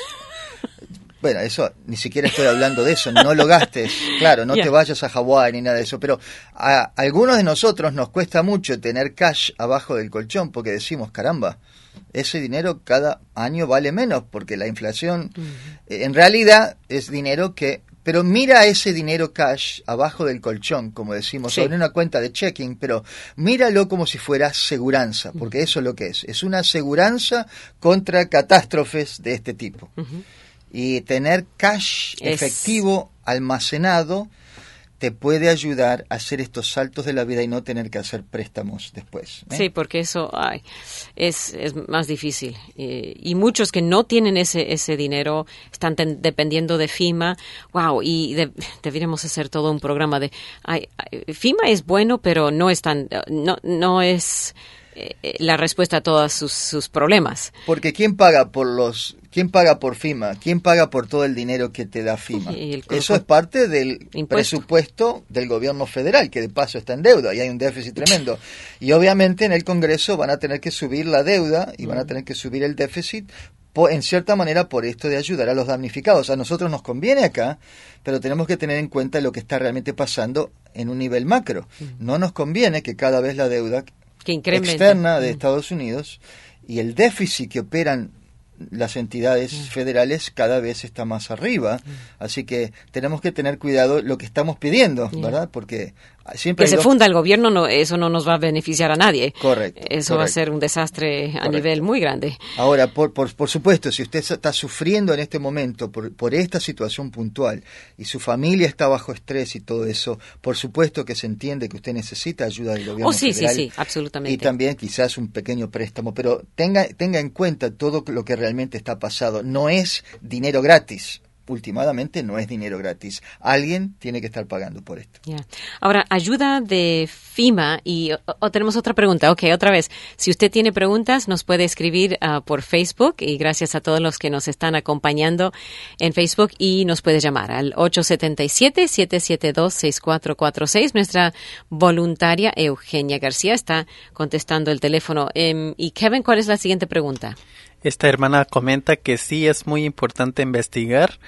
Bueno, eso, ni siquiera estoy hablando de eso, no lo gastes, claro, no yeah. te vayas a Hawái ni nada de eso, pero a, a algunos de nosotros nos cuesta mucho tener cash abajo del colchón porque decimos, caramba, ese dinero cada año vale menos porque la inflación, uh-huh. eh, en realidad es dinero que, pero mira ese dinero cash abajo del colchón, como decimos, sí. sobre una cuenta de checking, pero míralo como si fuera seguranza, porque uh-huh. eso es lo que es, es una seguranza contra catástrofes de este tipo. Uh-huh. Y tener cash es... efectivo almacenado te puede ayudar a hacer estos saltos de la vida y no tener que hacer préstamos después, ¿eh? Sí, porque eso ay, es, es más difícil. Eh, y muchos que no tienen ese ese dinero están ten, dependiendo de FEMA. Wow, y de, deberíamos hacer todo un programa de... Ay, ay, FEMA es bueno, pero no es tan... No, no es eh, la respuesta a todos sus, sus problemas. Porque ¿quién paga por los... ¿Quién paga por FEMA? ¿Quién paga por todo el dinero que te da FEMA? El, Eso es parte del impuesto. presupuesto del gobierno federal, que de paso está en deuda y hay un déficit tremendo. Y obviamente en el Congreso van a tener que subir la deuda y van a tener que subir el déficit, por, en cierta manera por esto de ayudar a los damnificados. A nosotros nos conviene acá, pero tenemos que tener en cuenta lo que está realmente pasando en un nivel macro. No nos conviene que cada vez la deuda que externa de Estados Unidos y el déficit que operan las entidades mm. federales cada vez está más arriba, mm. así que tenemos que tener cuidado lo que estamos pidiendo, yeah. ¿verdad? Porque siempre que se dos... funda el gobierno, no, eso no nos va a beneficiar a nadie. Correcto. Eso correcto. va a ser un desastre a correcto. nivel muy grande. Ahora, por, por, por supuesto, si usted está sufriendo en este momento por, por esta situación puntual y su familia está bajo estrés y todo eso, por supuesto que se entiende que usted necesita ayuda del gobierno oh, sí, federal. Sí, sí, absolutamente. Y también quizás un pequeño préstamo, pero tenga, tenga en cuenta todo lo que realmente está pasando. No es dinero gratis. Últimamente no es dinero gratis. Alguien tiene que estar pagando por esto. Yeah. Ahora, ayuda de FEMA y o, o tenemos otra pregunta. Ok, otra vez. Si usted tiene preguntas, nos puede escribir uh, por Facebook y gracias a todos los que nos están acompañando en Facebook y nos puede llamar al ocho siete siete, siete siete dos, seis cuatro cuatro seis. Nuestra voluntaria Eugenia García está contestando el teléfono. Um, y Kevin, ¿cuál es la siguiente pregunta? Esta hermana comenta que sí es muy importante investigar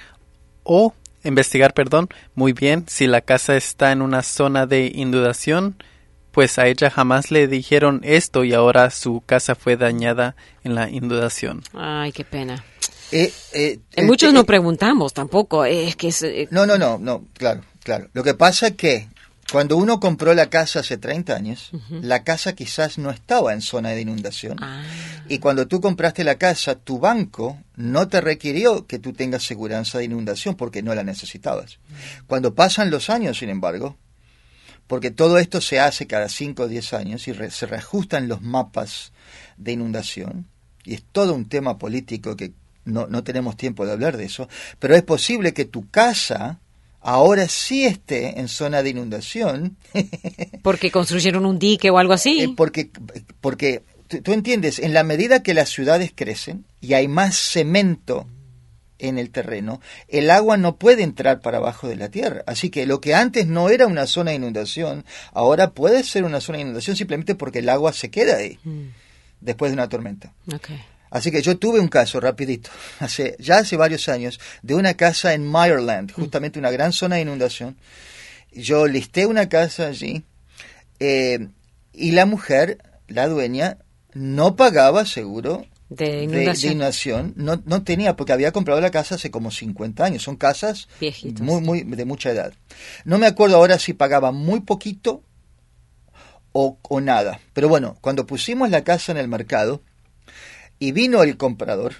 o investigar, perdón, muy bien si la casa está en una zona de inundación, pues a ella jamás le dijeron esto y ahora su casa fue dañada en la inundación. Ay, qué pena. Eh, eh, eh, Muchos eh, no preguntamos tampoco. Eh, es que es, eh, no, no, no, no, claro, claro. Lo que pasa es que cuando uno compró la casa hace treinta años, uh-huh. la casa quizás no estaba en zona de inundación. Ah. Y cuando tú compraste la casa, tu banco no te requirió que tú tengas seguridad de inundación porque no la necesitabas. Uh-huh. Cuando pasan los años, sin embargo, porque todo esto se hace cada cinco o diez años y re- se reajustan los mapas de inundación, y es todo un tema político que no, no tenemos tiempo de hablar de eso, pero es posible que tu casa ahora sí esté en zona de inundación. ¿Porque construyeron un dique o algo así? Eh, porque, porque tú, tú entiendes, en la medida que las ciudades crecen y hay más cemento en el terreno, el agua no puede entrar para abajo de la tierra. Así que lo que antes no era una zona de inundación, ahora puede ser una zona de inundación simplemente porque el agua se queda ahí, mm. después de una tormenta. Okay. Así que yo tuve un caso, rapidito, hace ya hace varios años, de una casa en Meyerland, justamente una gran zona de inundación. Yo listé una casa allí eh, y la mujer, la dueña, no pagaba seguro de inundación. De, de inundación. No, no tenía, porque había comprado la casa hace como cincuenta años. Son casas viejitas, muy, muy, de mucha edad. No me acuerdo ahora si pagaba muy poquito o, o nada. Pero bueno, cuando pusimos la casa en el mercado, y vino el comprador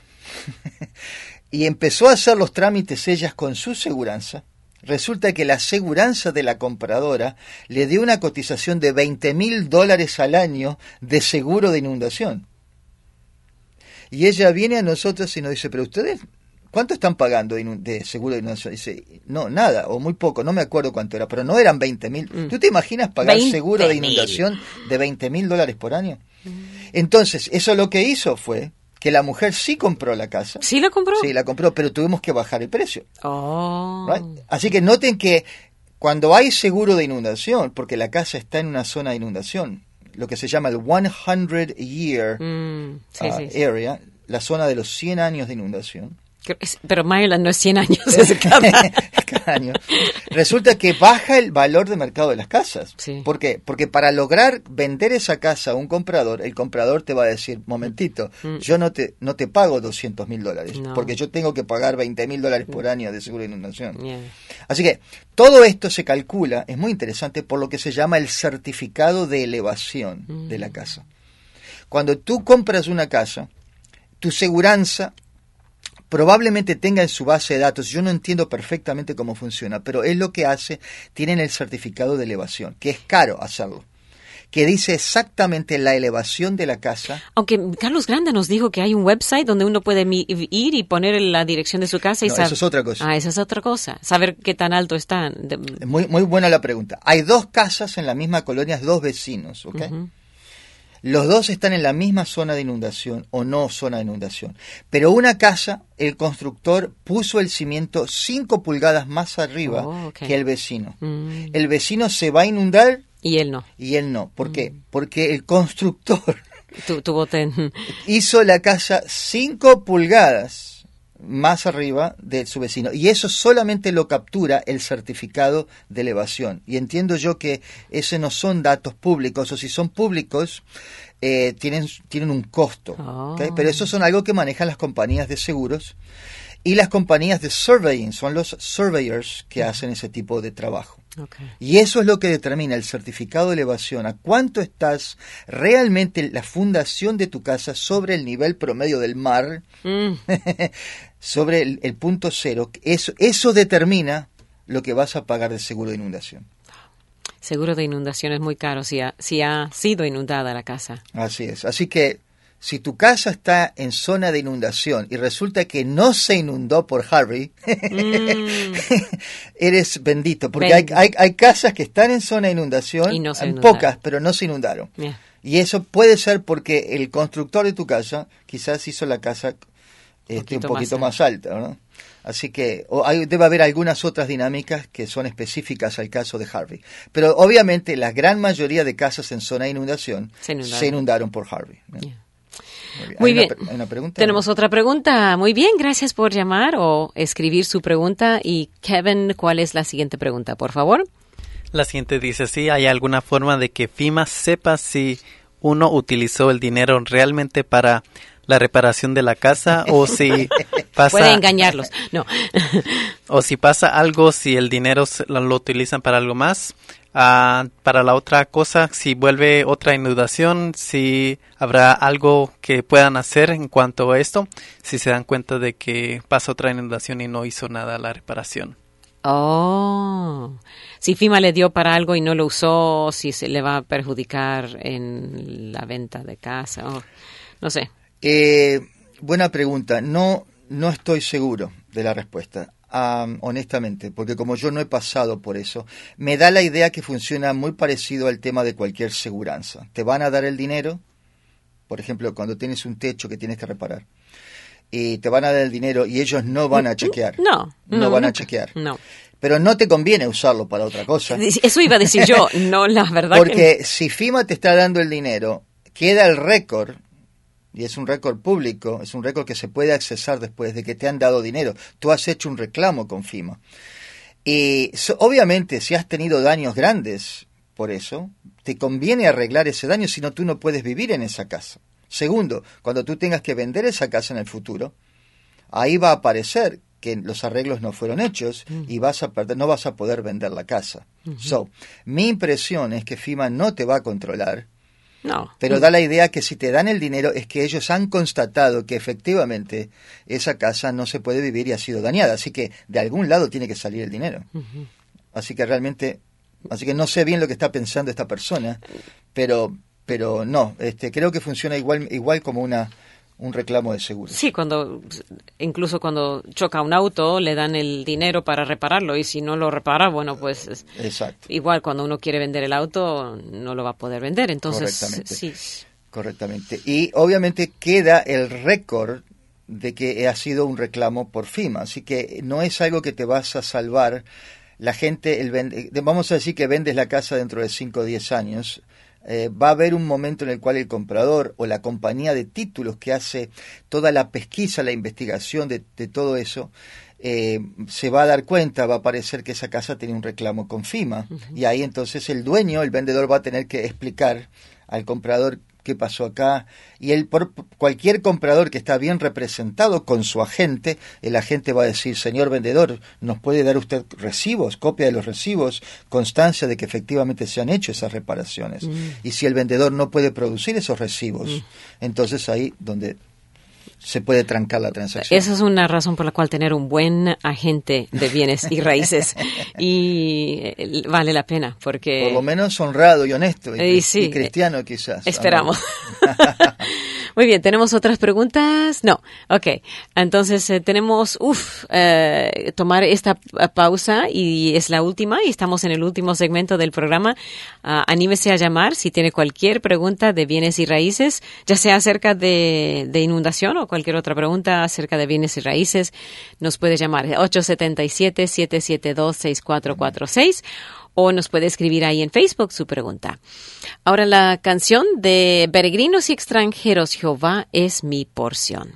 y empezó a hacer los trámites ellas con su seguranza. Resulta que la seguranza de la compradora le dio una cotización de veinte mil dólares al año de seguro de inundación. Y ella viene a nosotros y nos dice, pero ustedes, ¿cuánto están pagando de, de seguro de inundación? Dice, no, nada, o muy poco, no me acuerdo cuánto era, pero no eran veinte mil. Mm. ¿Tú te imaginas pagar seguro de inundación de veinte mil dólares por año? Entonces, eso lo que hizo fue que la mujer sí compró la casa. ¿Sí la compró? Sí, la compró, pero tuvimos que bajar el precio. Oh. Right? Así que noten que cuando hay seguro de inundación, porque la casa está en una zona de inundación, lo que se llama el hundred year mm, sí, uh, sí, sí. area, la zona de los cien años de inundación. Pero Maryland no es cien años, es cada... cada año. Resulta que baja el valor de mercado de las casas. Sí. ¿Por qué? Porque para lograr vender esa casa a un comprador, el comprador te va a decir, momentito, mm. yo no te no te pago doscientos mil dólares, no. porque yo tengo que pagar veinte mil dólares por año de seguro de inundación. Yeah. Así que todo esto se calcula, es muy interesante, por lo que se llama el certificado de elevación mm. de la casa. Cuando tú compras una casa, tu seguranza probablemente tenga en su base de datos, yo no entiendo perfectamente cómo funciona, pero es lo que hace, tienen el certificado de elevación, que es caro hacerlo, que dice exactamente la elevación de la casa. Aunque Carlos Granda nos dijo que hay un website donde uno puede mi- ir y poner la dirección de su casa y no, saber... eso es otra cosa. Ah, esa es otra cosa, saber qué tan alto están. De... Muy, muy buena la pregunta. Hay dos casas en la misma colonia, dos vecinos, ¿ok? Uh-huh. Los dos están en la misma zona de inundación o no zona de inundación. Pero una casa, el constructor puso el cimiento cinco pulgadas más arriba oh, okay. que el vecino. Mm. El vecino se va a inundar y él no. Y él no. ¿Por mm. qué? Porque el constructor tu, tu boten. hizo la casa cinco pulgadas más arriba de su vecino. Y eso solamente lo captura el certificado de elevación. Y entiendo yo que esos no son datos públicos, o si son públicos, eh, tienen, tienen un costo. Oh. ¿Okay? Pero eso son algo que manejan las compañías de seguros y las compañías de surveying. Son los surveyors que hacen ese tipo de trabajo. Okay. Y eso es lo que determina el certificado de elevación, a cuánto estás realmente la fundación de tu casa sobre el nivel promedio del mar, mm. sobre el, el punto cero. Eso, eso determina lo que vas a pagar de seguro de inundación. Seguro de inundación es muy caro si ha, si ha sido inundada la casa. Así es. Así que si tu casa está en zona de inundación y resulta que no se inundó por Harvey, mm. eres bendito, porque hay, hay, hay casas que están en zona de inundación, y no se hay inundaron. pocas, pero no se inundaron. Yeah. Y eso puede ser porque el constructor de tu casa quizás hizo la casa este, un poquito más, más alta, ¿no? Así que o hay, debe haber algunas otras dinámicas que son específicas al caso de Harvey. Pero obviamente la gran mayoría de casas en zona de inundación se inundaron, se inundaron por Harvey, ¿no? Yeah. Muy bien. Muy ¿Hay bien. Una, una pregunta? Tenemos otra pregunta. Muy bien, gracias por llamar o escribir su pregunta. Y Kevin, ¿cuál es la siguiente pregunta, por favor? La siguiente dice, ¿sí hay alguna forma de que FEMA sepa si uno utilizó el dinero realmente para la reparación de la casa o si pasa... Puede engañarlos, no. O si pasa algo, si el dinero lo, lo utilizan para algo más. Uh, para la otra cosa, si vuelve otra inundación, si habrá algo que puedan hacer en cuanto a esto, si se dan cuenta de que pasa otra inundación y no hizo nada la reparación. Oh, si FEMA le dio para algo y no lo usó, si se le va a perjudicar en la venta de casa, oh, no sé. Eh, buena pregunta, no, no estoy seguro de la respuesta. Um, honestamente, porque como yo no he pasado por eso, me da la idea que funciona muy parecido al tema de cualquier seguranza. Te van a dar el dinero, por ejemplo, cuando tienes un techo que tienes que reparar, y te van a dar el dinero y ellos no van a chequear. No, no, no van nunca. a chequear. No. Pero no te conviene usarlo para otra cosa. Eso iba a decir yo, no, la verdad porque que no. si FEMA te está dando el dinero, queda el récord y es un récord público, es un récord que se puede accesar después de que te han dado dinero. Tú has hecho un reclamo con FEMA. Y so, obviamente, si has tenido daños grandes por eso, te conviene arreglar ese daño, si no tú no puedes vivir en esa casa. Segundo, cuando tú tengas que vender esa casa en el futuro, ahí va a aparecer que los arreglos no fueron hechos uh-huh. y vas a perder, no vas a poder vender la casa. Uh-huh. So, mi impresión es que FEMA no te va a controlar, no. pero da la idea que si te dan el dinero es que ellos han constatado que efectivamente esa casa no se puede vivir y ha sido dañada, así que de algún lado tiene que salir el dinero. Uh-huh. Así que realmente, así que no sé bien lo que está pensando esta persona, pero pero no, este creo que funciona igual igual como una un reclamo de seguro. Sí, cuando incluso cuando choca un auto le dan el dinero para repararlo y si no lo repara, bueno, pues exacto. Igual cuando uno quiere vender el auto no lo va a poder vender, entonces correctamente. Sí. Correctamente. Y obviamente queda el récord de que ha sido un reclamo por FEMA, así que no es algo que te vas a salvar. La gente, el vende, vamos a decir que vendes la casa dentro de cinco o diez años. Eh, va a haber un momento en el cual el comprador o la compañía de títulos que hace toda la pesquisa, la investigación de, de todo eso, eh, se va a dar cuenta, va a parecer que esa casa tiene un reclamo con FEMA. Uh-huh. Y ahí entonces el dueño, el vendedor va a tener que explicar al comprador qué pasó acá, y el, por, cualquier comprador que está bien representado con su agente, el agente va a decir, señor vendedor, ¿nos puede dar usted recibos, copia de los recibos, constancia de que efectivamente se han hecho esas reparaciones? Mm. Y si el vendedor no puede producir esos recibos, mm. entonces ahí donde se puede trancar la transacción. Esa es una razón por la cual tener un buen agente de bienes y raíces y vale la pena, porque por lo menos honrado y honesto y, y, sí, y cristiano quizás. Esperamos. Muy bien, ¿tenemos otras preguntas? No, ok. Entonces eh, tenemos, uff, eh, tomar esta pausa y es la última y estamos en el último segmento del programa. Uh, anímese a llamar si tiene cualquier pregunta de bienes y raíces, ya sea acerca de, de inundación o cualquier otra pregunta acerca de bienes y raíces. Nos puede llamar ocho siete siete, siete siete dos, seis cuatro cuatro seis o nos puede escribir ahí en Facebook su pregunta. Ahora la canción de Peregrinos y Extranjeros, Jehová es mi porción.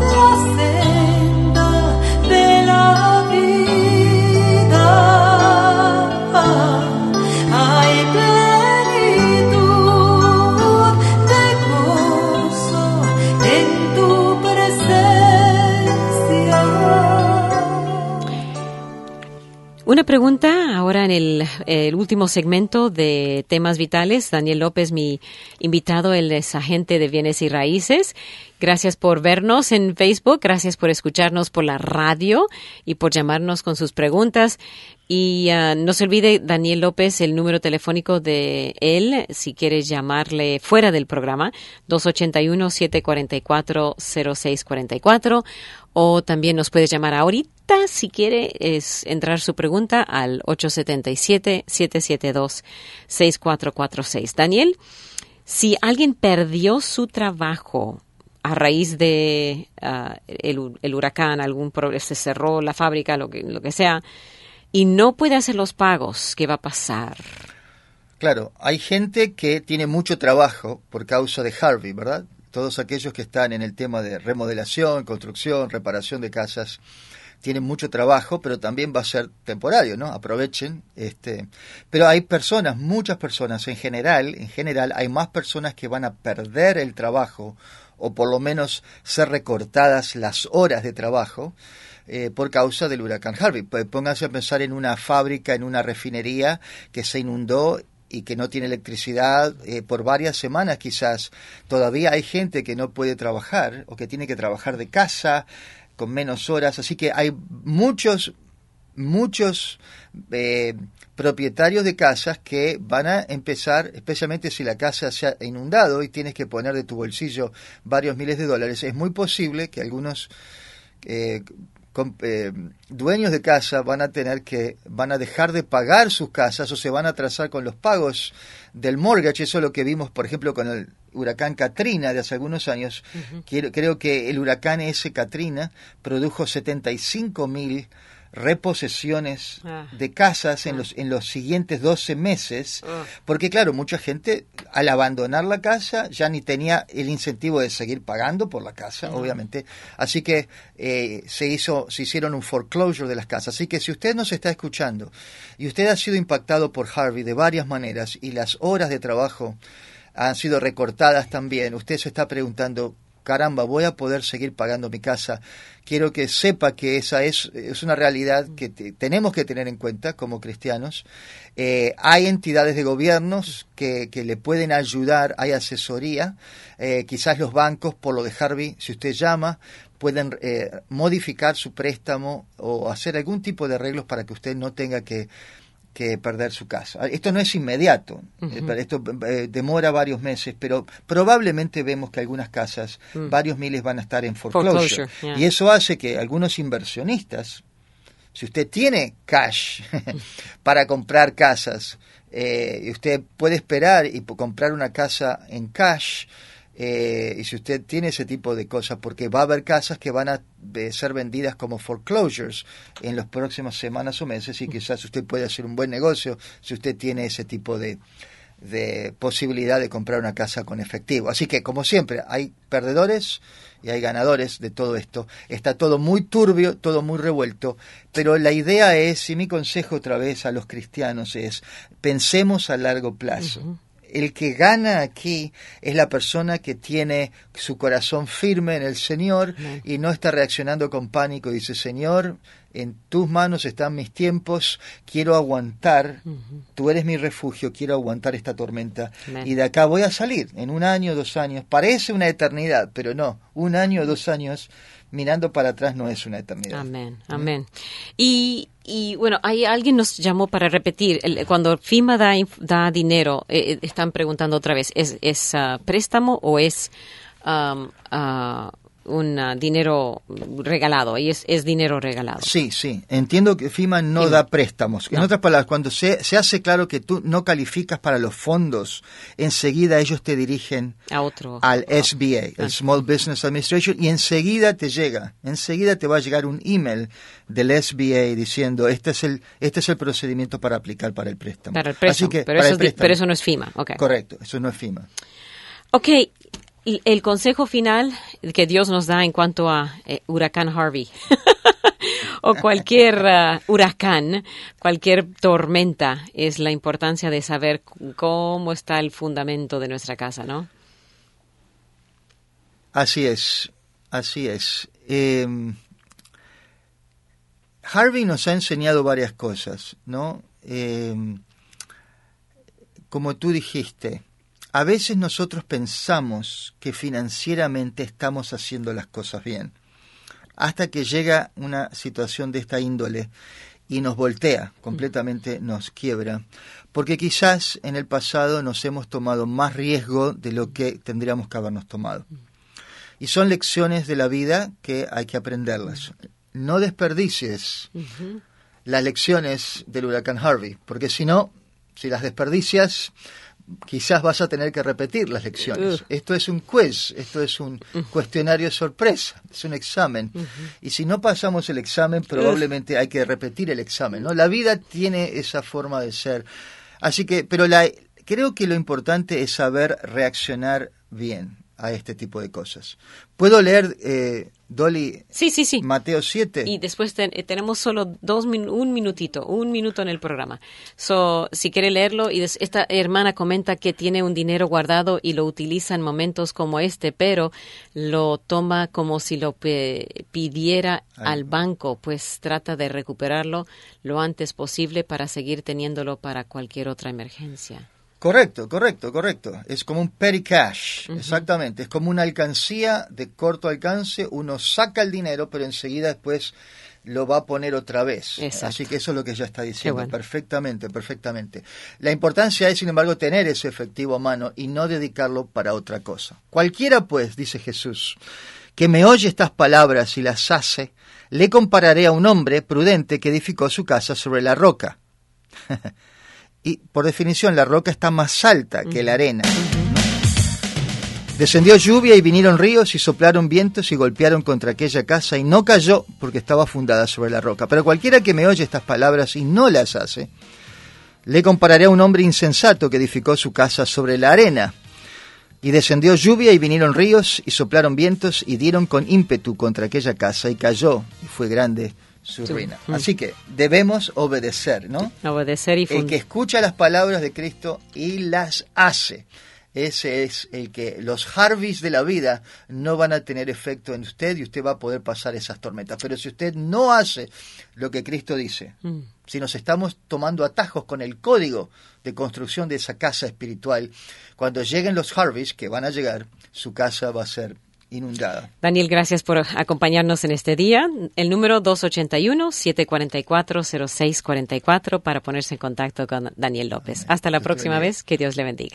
La senda de la vida. una pregunta ahora en el, el último segmento de Temas Vitales. Daniel López, mi invitado, él es agente de bienes y raíces. Gracias por vernos en Facebook, gracias por escucharnos por la radio y por llamarnos con sus preguntas. Y uh, no se olvide, Daniel López, el número telefónico de él, si quieres llamarle fuera del programa, dos ocho uno, siete cuatro cuatro, cero seis cuatro cuatro, o también nos puedes llamar ahorita, si quiere, es entrar su pregunta al ocho siete siete, siete siete dos, seis cuatro cuatro seis. Daniel, si alguien perdió su trabajo a raíz de uh, el, el huracán, algún pro- se cerró la fábrica, lo que, lo que sea, y no puede hacer los pagos, ¿qué va a pasar? Claro, hay gente que tiene mucho trabajo por causa de Harvey, ¿verdad? Todos aquellos que están en el tema de remodelación, construcción, reparación de casas, tienen mucho trabajo, pero también va a ser temporario, ¿no? Aprovechen. este Pero hay personas, muchas personas, en general, en general, hay más personas que van a perder el trabajo, o por lo menos ser recortadas las horas de trabajo, Eh, por causa del huracán Harvey. Pónganse a pensar en una fábrica, en una refinería que se inundó y que no tiene electricidad eh, por varias semanas quizás. Todavía hay gente que no puede trabajar o que tiene que trabajar de casa con menos horas. Así que hay muchos, muchos eh, propietarios de casas que van a empezar, especialmente si la casa se ha inundado y tienes que poner de tu bolsillo varios miles de dólares. Es muy posible que algunos Eh, Con, eh, dueños de casa van a tener que, van a dejar de pagar sus casas o se van a atrasar con los pagos del mortgage. Eso es lo que vimos, por ejemplo, con el huracán Katrina de hace algunos años. Uh-huh. Quiero, creo que el huracán ese Katrina produjo setenta y cinco mil reposesiones ah. de casas en, ah. los, en los siguientes doce meses, ah. porque claro, mucha gente al abandonar la casa ya ni tenía el incentivo de seguir pagando por la casa, ah. obviamente, así que eh, se hizo, se hicieron un foreclosure de las casas. Así que si usted nos está escuchando y usted ha sido impactado por Harvey de varias maneras y las horas de trabajo han sido recortadas también, usted se está preguntando, caramba, voy a poder seguir pagando mi casa. Quiero que sepa que esa es, es una realidad que te, tenemos que tener en cuenta como cristianos. Eh, hay entidades de gobiernos que, que le pueden ayudar, hay asesoría. Eh, quizás los bancos, por lo de Harvey, si usted llama, pueden eh, modificar su préstamo o hacer algún tipo de arreglos para que usted no tenga que que perder su casa. Esto no es inmediato, uh-huh. esto eh, demora varios meses, pero probablemente vemos que algunas casas, uh-huh. varios miles van a estar en foreclosure. foreclosure yeah. Y eso hace que algunos inversionistas, si usted tiene cash para comprar casas, eh, usted puede esperar y comprar una casa en cash, Eh, y si usted tiene ese tipo de cosas, porque va a haber casas que van a eh, ser vendidas como foreclosures en las próximas semanas o meses, y quizás usted puede hacer un buen negocio si usted tiene ese tipo de, de posibilidad de comprar una casa con efectivo. Así que, como siempre, hay perdedores y hay ganadores de todo esto. Está todo muy turbio, todo muy revuelto, pero la idea es, y mi consejo otra vez a los cristianos es, pensemos a largo plazo. Uh-huh. El que gana aquí es la persona que tiene su corazón firme en el Señor uh-huh. y no está reaccionando con pánico. Dice, Señor, en tus manos están mis tiempos, quiero aguantar, uh-huh. tú eres mi refugio, quiero aguantar esta tormenta. Uh-huh. Y de acá voy a salir en un año, dos años. Parece una eternidad, pero no, un año o dos años mirando para atrás no es una eternidad. Amén, amén. Y, y bueno, hay alguien nos llamó para repetir, el, cuando FEMA da, da dinero, eh, están preguntando otra vez, ¿es, es uh, préstamo o es um, uh, un uh, dinero regalado? Y es, es dinero regalado. Sí, sí. Entiendo que FEMA no FEMA. da préstamos. No. En otras palabras, cuando se, se hace claro que tú no calificas para los fondos, enseguida ellos te dirigen a otro, al S B A, ah. el Small Business Administration, y enseguida te llega, enseguida te va a llegar un email del S B A diciendo, este es el este es el procedimiento para aplicar para el préstamo. Para el préstamo, Así que, pero, para eso, el préstamo. Pero eso no es FEMA. Okay. Correcto, eso no es FEMA. Ok. El consejo final que Dios nos da en cuanto a eh, huracán Harvey o cualquier uh, huracán, cualquier tormenta, es la importancia de saber cómo está el fundamento de nuestra casa, ¿no? Así es, así es. Eh, Harvey nos ha enseñado varias cosas, ¿no? Eh, como tú dijiste, a veces nosotros pensamos que financieramente estamos haciendo las cosas bien, hasta que llega una situación de esta índole y nos voltea, completamente nos quiebra, porque quizás en el pasado nos hemos tomado más riesgo de lo que tendríamos que habernos tomado. Y son lecciones de la vida que hay que aprenderlas. No desperdicies uh-huh. las lecciones del huracán Harvey, porque si no, si las desperdicias, quizás vas a tener que repetir las lecciones. Uh. Esto es un quiz, esto es un uh. cuestionario sorpresa, es un examen. Uh-huh. Y si no pasamos el examen, probablemente uh. hay que repetir el examen, ¿no? La vida tiene esa forma de ser. Así que, pero la, creo que lo importante es saber reaccionar bien a este tipo de cosas. ¿Puedo leer, eh, Dolly, sí, sí, sí. Mateo siete? Y después te, tenemos solo dos min, un minutito, un minuto en el programa. So, si quiere leerlo, y des, esta hermana comenta que tiene un dinero guardado y lo utiliza en momentos como este, pero lo toma como si lo pe, pidiera Ay. al banco, pues trata de recuperarlo lo antes posible para seguir teniéndolo para cualquier otra emergencia. Correcto, correcto, correcto. Es como un petty cash, uh-huh. exactamente. Es como una alcancía de corto alcance. Uno saca el dinero, pero enseguida después lo va a poner otra vez. Exacto. Así que eso es lo que ella está diciendo. Bueno. Perfectamente, perfectamente. La importancia es, sin embargo, tener ese efectivo a mano y no dedicarlo para otra cosa. Cualquiera, pues, dice Jesús, que me oye estas palabras y las hace, le compararé a un hombre prudente que edificó su casa sobre la roca. Y, por definición, la roca está más alta que la arena, ¿no? Descendió lluvia y vinieron ríos y soplaron vientos y golpearon contra aquella casa y no cayó porque estaba fundada sobre la roca. Pero cualquiera que me oye estas palabras y no las hace, le compararé a un hombre insensato que edificó su casa sobre la arena. Y descendió lluvia y vinieron ríos y soplaron vientos y dieron con ímpetu contra aquella casa y cayó y fue grande su ruina. Sí. Así que debemos obedecer, ¿no? Obedecer y fund- El que escucha las palabras de Cristo y las hace. Ese es el que los Harveys de la vida no van a tener efecto en usted y usted va a poder pasar esas tormentas. Pero si usted no hace lo que Cristo dice, mm. si nos estamos tomando atajos con el código de construcción de esa casa espiritual, cuando lleguen los Harveys, que van a llegar, su casa va a ser inundada. Daniel, gracias por acompañarnos en este día. El número dos ocho uno, siete cuatro cuatro, cero seis cuatro cuatro para ponerse en contacto con Daniel López. Hasta la próxima vez. Que Dios le bendiga.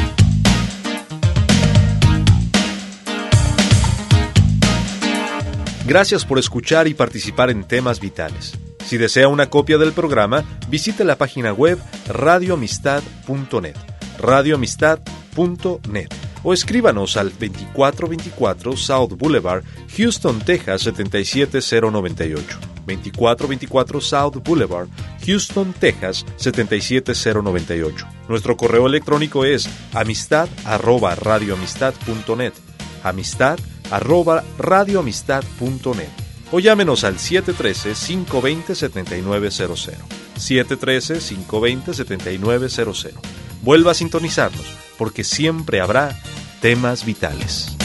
Gracias por escuchar y participar en Temas Vitales. Si desea una copia del programa, visite la página web radio amistad punto net, radio amistad punto net. O escríbanos al veinticuatro veinticuatro South Boulevard, Houston, Texas setenta y siete cero noventa y ocho. veinticuatro veinticuatro South Boulevard, Houston, Texas setenta y siete cero noventa y ocho. Nuestro correo electrónico es amistad arroba radioamistad punto net. Amistad arroba radioamistad punto net. O llámenos al siete uno tres, cinco dos cero, siete nueve cero cero. siete uno tres, cinco dos cero, siete nueve cero cero. Vuelva a sintonizarnos, porque siempre habrá temas vitales.